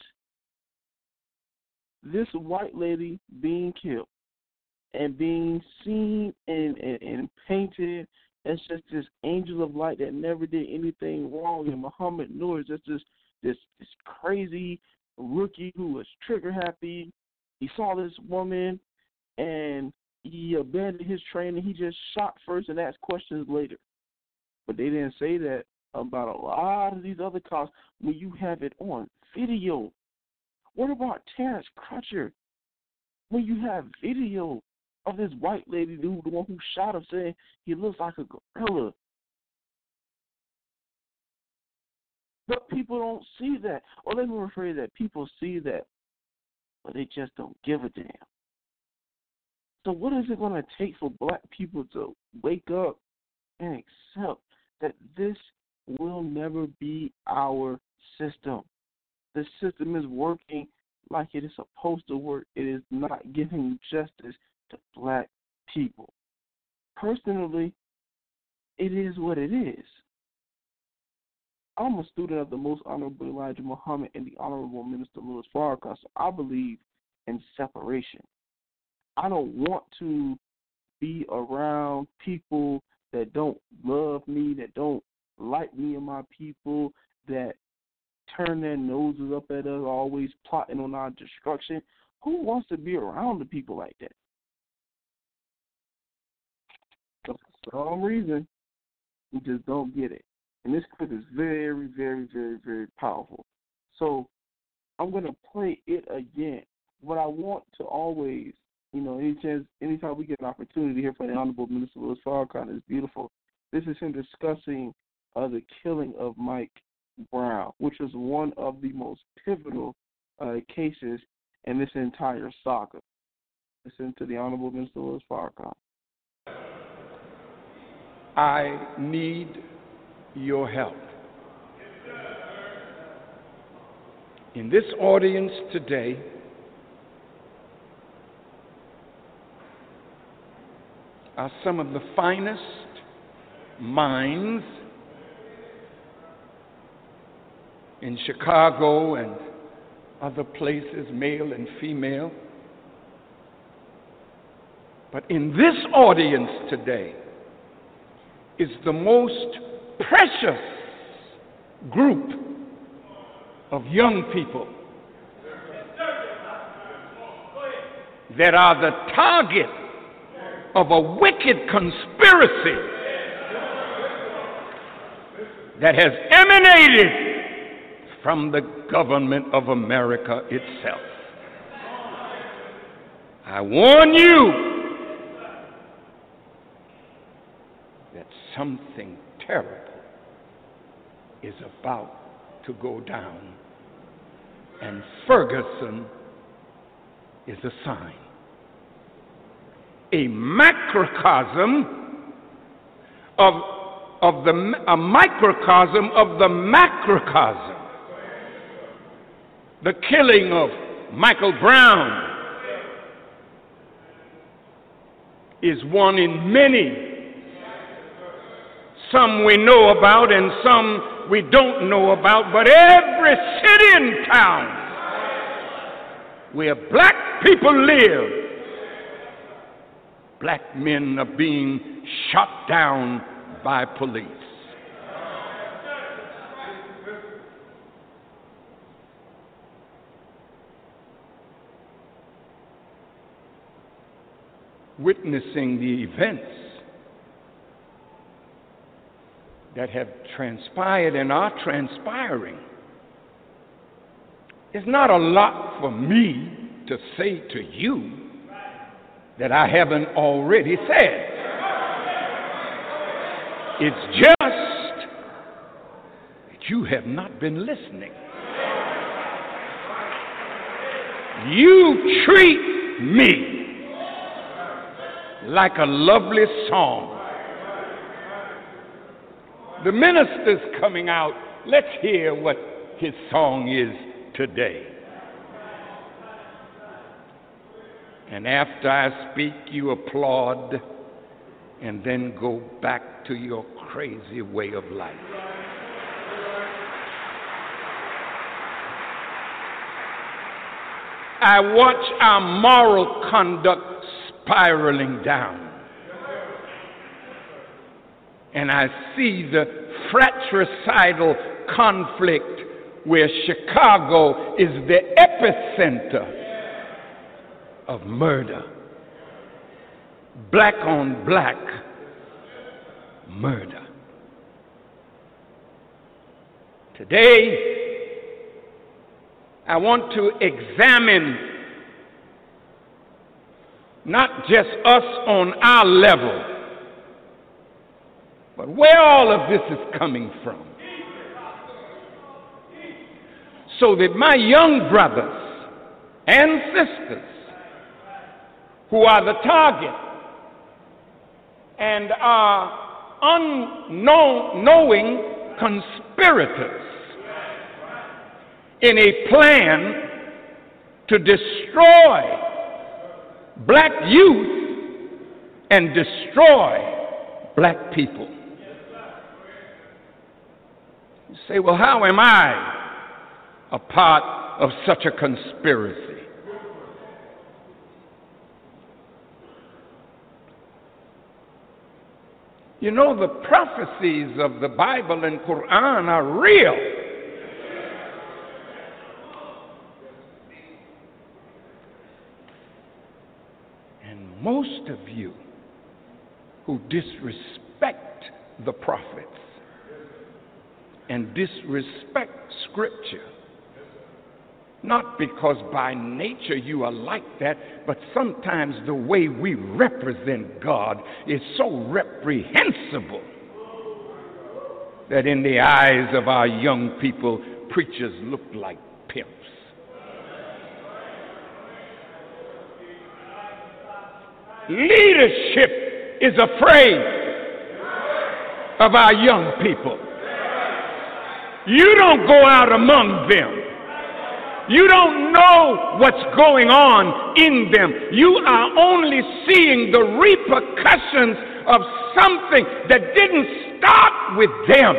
This white lady being killed and being seen and painted as just this angel of light that never did anything wrong, and Muhammad Noor is just this crazy rookie who was trigger happy. He saw this woman and he abandoned his training. He just shot first and asked questions later. But they didn't say that about a lot of these other cops when you have it on video. What about Terrence Crutcher? When you have video of this white lady, the one who shot him, saying he looks like a gorilla. But people don't see that. Or let me rephrase that. People see that, but they just don't give a damn. So what is it going to take for black people to wake up and accept that this will never be our system? The system is working like it is supposed to work. It is not giving justice to black people. Personally, it is what it is. I'm a student of the Most Honorable Elijah Muhammad and the Honorable Minister Louis Farrakhan, so I believe in separation. I don't want to be around people that don't love me, that don't like me and my people, that turn their noses up at us, always plotting on our destruction. Who wants to be around the people like that? For some reason, we just don't get it. And this clip is very, very, very, very powerful. So I'm going to play it again. What I want to always, anytime we get an opportunity here for the Honorable Minister Louis Farrakhan is beautiful. This is him discussing the killing of Mike Brown, which was one of the most pivotal cases in this entire saga. Listen to the Honorable Minister Louis Farrakhan. I need your help. In this audience today, are some of the finest minds in Chicago and other places, male and female. But in this audience today is the most precious group of young people that are the target of a wicked conspiracy that has emanated from the government of America itself. I warn you that something terrible is about to go down, and Ferguson is a sign. A microcosm a microcosm of the macrocosm the killing of Michael Brown is one in many. Some we know about and some we don't know about, but every city and town where black people live, black men are being shot down by police. Witnessing the events that have transpired and are transpiring, it's not a lot for me to say to you that I haven't already said. It's just that you have not been listening. You treat me like a lovely song. The minister's coming out. Let's hear what his song is today. And after I speak, you applaud and then go back to your crazy way of life. I watch our moral conduct spiraling down. And I see the fratricidal conflict where Chicago is the epicenter of murder. Black on black murder. Today, I want to examine not just us on our level, but where all of this is coming from, so that my young brothers and sisters who are the target and are unknowing conspirators in a plan to destroy black youth and destroy black people. You say, well, how am I a part of such a conspiracy? You know, the prophecies of the Bible and Quran are real. And most of you who disrespect the prophets and disrespect Scripture, not because by nature you are like that, but sometimes the way we represent God is so reprehensible that in the eyes of our young people, preachers look like pimps. Leadership is afraid of our young people. You don't go out among them. You don't know what's going on in them. You are only seeing the repercussions of something that didn't start with them.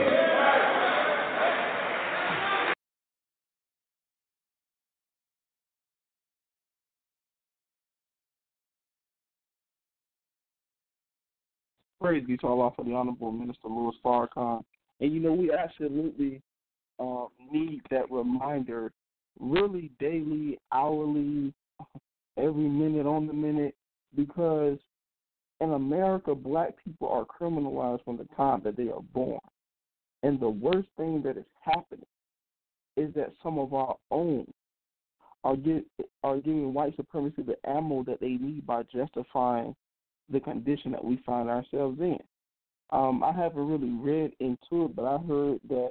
Praise be to Allah for the Honorable Minister Louis Farrakhan. And you know, we absolutely need that reminder really daily, hourly, every minute on the minute, because in America, black people are criminalized from the time that they are born. And the worst thing that is happening is that some of our own are giving white supremacy the ammo that they need by justifying the condition that we find ourselves in. I haven't really read into it, but I heard that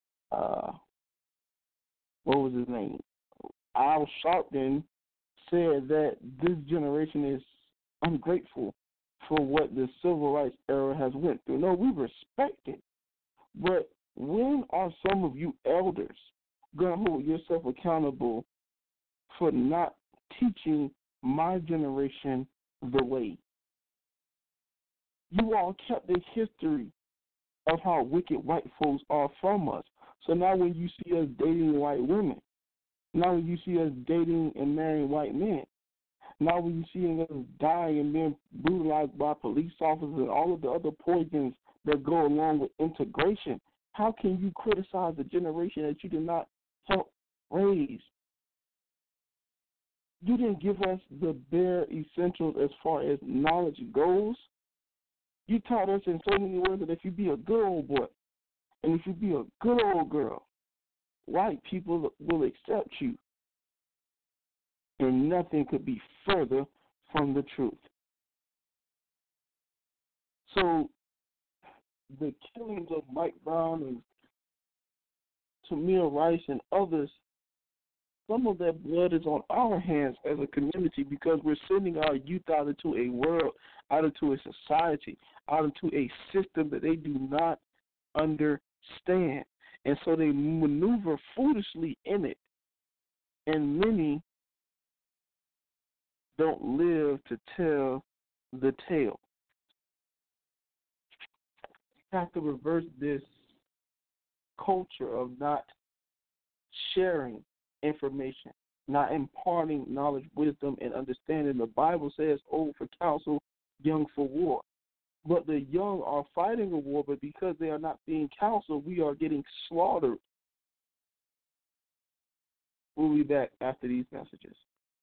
what was his name? Al Sharpton said that this generation is ungrateful for what the civil rights era has went through. No, we respect it. But when are some of you elders going to hold yourself accountable for not teaching my generation the way? You all kept the history of how wicked white folks are from us. So now when you see us dating white women, now when you see us dating and marrying white men, now when you see us dying and being brutalized by police officers and all of the other poisons that go along with integration, how can you criticize a generation that you did not help raise? You didn't give us the bare essentials as far as knowledge goes. You taught us in so many words that if you be a good old boy and if you be a good old girl, white people will accept you. And nothing could be further from the truth. So the killings of Mike Brown and Tamir Rice and others, some of that blood is on our hands as a community because we're sending our youth out into a world, out into a society, out into a system that they do not understand. And so they maneuver foolishly in it. And many don't live to tell the tale. We have to reverse this culture of not sharing information, not imparting knowledge, wisdom, and understanding. The Bible says, old for counsel, young for war. But the young are fighting a war, but because they are not being counseled, we are getting slaughtered. We'll be back after these messages.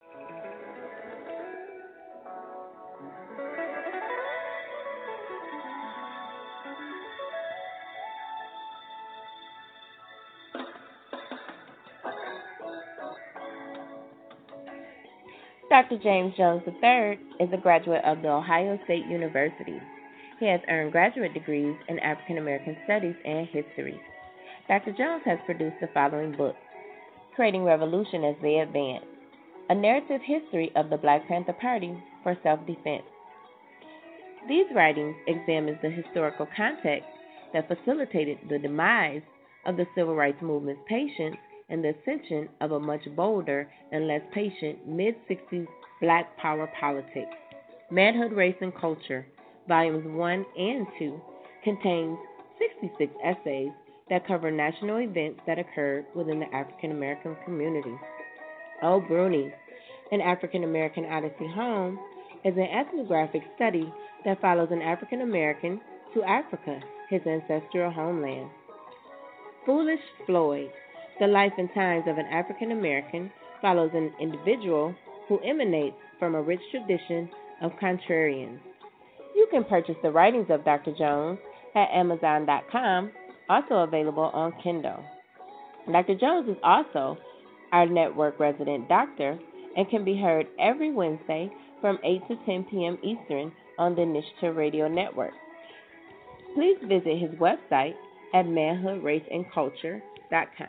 Dr. James Jones III is a graduate of The Ohio State University. He has earned graduate degrees in African American Studies and History. Dr. Jones has produced the following books: Creating Revolution as They Advance, A Narrative History of the Black Panther Party for Self-Defense. These writings examine the historical context that facilitated the demise of the Civil Rights Movement's patience and the ascension of a much bolder and less patient mid-60s Black power politics. Manhood, Race, and Culture, Volumes 1 and 2, contains 66 essays that cover national events that occurred within the African American community. O. Bruni, An African American Odyssey Home, is an ethnographic study that follows an African American to Africa, his ancestral homeland. Foolish Floyd, The Life and Times of an African American, follows an individual who emanates from a rich tradition of contrarians. You can purchase the writings of Dr. Jones at Amazon.com, also available on Kindle. Dr. Jones is also our network resident doctor and can be heard every Wednesday from 8 to 10 p.m. Eastern on the Initiative Radio Network. Please visit his website at manhoodraceandculture.com.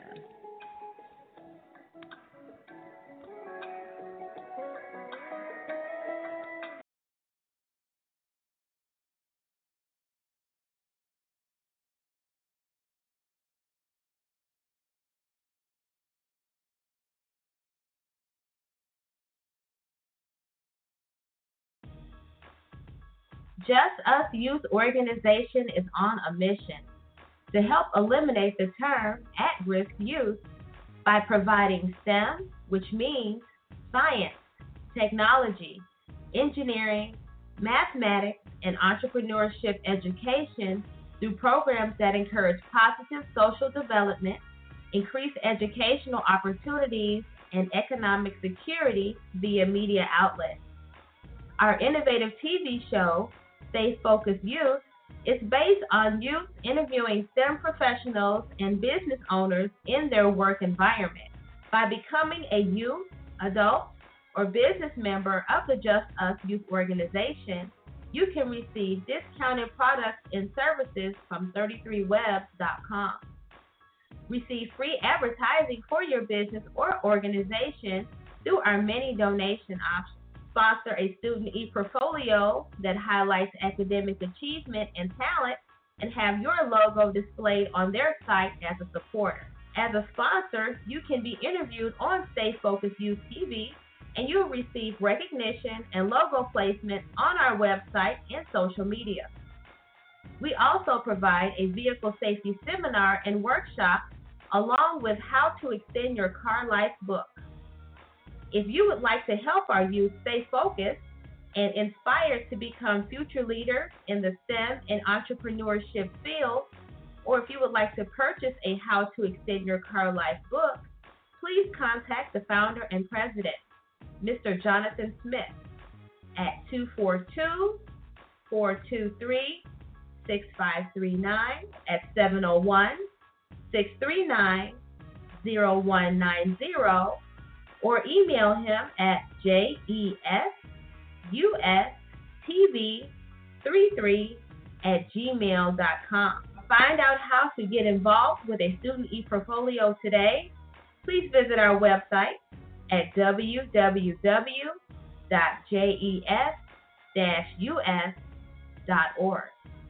Just Us Youth Organization is on a mission to help eliminate the term at-risk youth by providing STEM, which means science, technology, engineering, mathematics, and entrepreneurship education through programs that encourage positive social development, increase educational opportunities, and economic security via media outlets. Our innovative TV show, Stay Focused Youth, is based on youth interviewing STEM professionals and business owners in their work environment. By becoming a youth, adult, or business member of the Just Us Youth Organization, you can receive discounted products and services from 33webs.com. Receive free advertising for your business or organization through our many donation options. Sponsor a student e-portfolio that highlights academic achievement and talent, and have your logo displayed on their site as a supporter. As a sponsor, you can be interviewed on Stay Focused Youth TV, and you'll receive recognition and logo placement on our website and social media. We also provide a vehicle safety seminar and workshop along with how to extend your car life book. If you would like to help our youth stay focused and inspired to become future leaders in the STEM and entrepreneurship field, or if you would like to purchase a How to Extend Your Car Life book, please contact the founder and president, Mr. Jonathan Smith, at 242-423-6539 at 701-639-0190, or email him at jestv33@gmail.com. Find out how to get involved with a student e-portfolio today. Please visit our website at www.jes-us.org.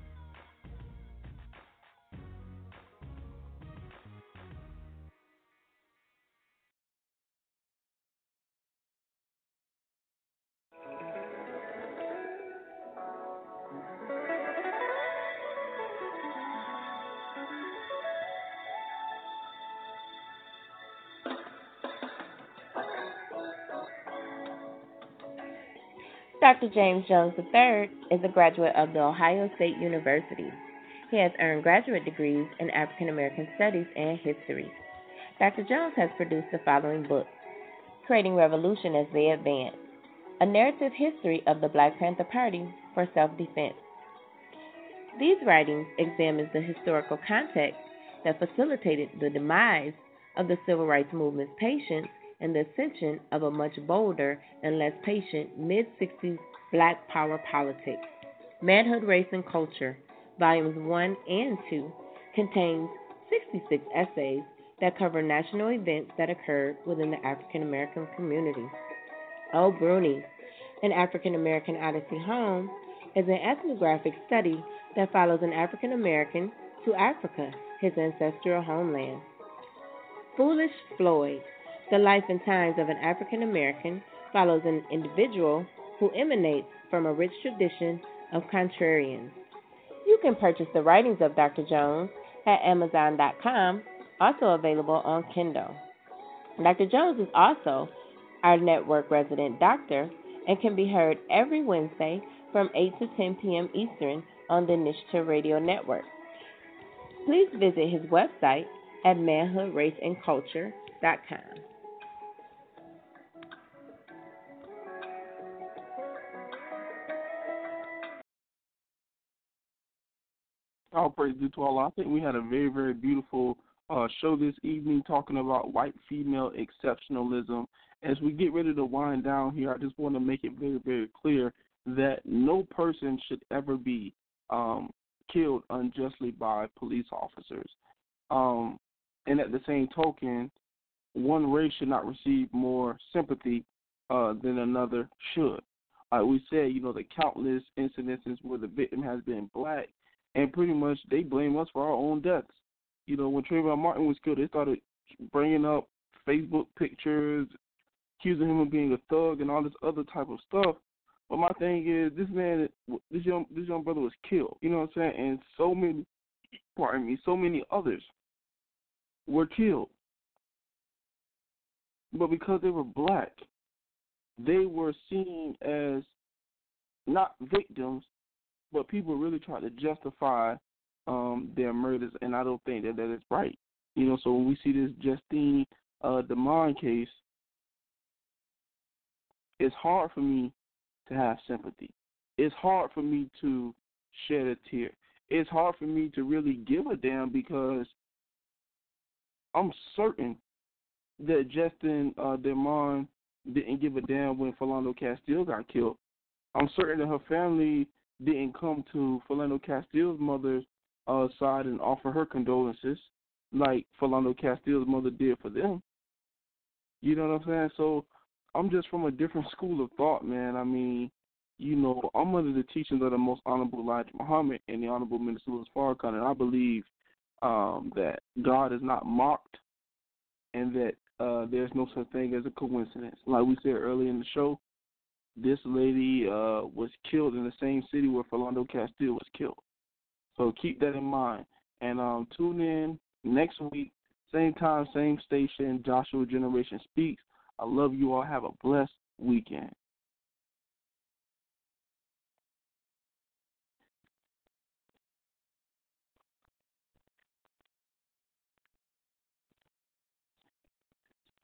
Dr. James Jones III is a graduate of The Ohio State University. He has earned graduate degrees in African American Studies and History. Dr. Jones has produced the following books: Creating Revolution as They Advance, A Narrative History of the Black Panther Party for Self-Defense. These writings examine the historical context that facilitated the demise of the Civil Rights Movement's patience and the ascension of a much bolder and less patient mid-60s Black power politics. Manhood, Race, and Culture, Volumes 1 and 2, contains 66 essays that cover national events that occurred within the African American community. O. Bruni, An African American Odyssey Home, is an ethnographic study that follows an African American to Africa, his ancestral homeland. Foolish Floyd, The Life and Times of an African American, follows an individual who emanates from a rich tradition of contrarians. You can purchase the writings of Dr. Jones at Amazon.com, also available on Kindle. Dr. Jones is also our network resident doctor and can be heard every Wednesday from 8 to 10 p.m. Eastern on the Initiative Radio Network. Please visit his website at manhoodraceandculture.com. All praise due to Allah. I think we had a very, very beautiful show this evening talking about white female exceptionalism. As we get ready to wind down here, I just want to make it very, very clear that no person should ever be killed unjustly by police officers. And at the same token, one race should not receive more sympathy than another should. We said, the countless incidences where the victim has been black, and pretty much they blame us for our own deaths. When Trayvon Martin was killed, they started bringing up Facebook pictures, accusing him of being a thug and all this other type of stuff. But my thing is, this young brother was killed. You know what I'm saying? And so many others were killed. But because they were black, they were seen as not victims, but people really try to justify their murders, and I don't think that is right. So when we see this Justine Damond case, it's hard for me to have sympathy. It's hard for me to shed a tear. It's hard for me to really give a damn, because I'm certain that Justine Damond didn't give a damn when Philando Castile got killed. I'm certain that her family didn't come to Philando Castile's mother's side and offer her condolences like Philando Castile's mother did for them. You know what I'm saying? So I'm just from a different school of thought, man. I mean, I'm under the teachings of the Most Honorable Elijah Muhammad and the Honorable Minister Louis Farrakhan, and I believe that God is not mocked and that there's no such thing as a coincidence. Like we said earlier in the show, this lady was killed in the same city where Philando Castile was killed. So keep that in mind. And tune in next week, same time, same station, Joshua Generation Speaks. I love you all. Have a blessed weekend.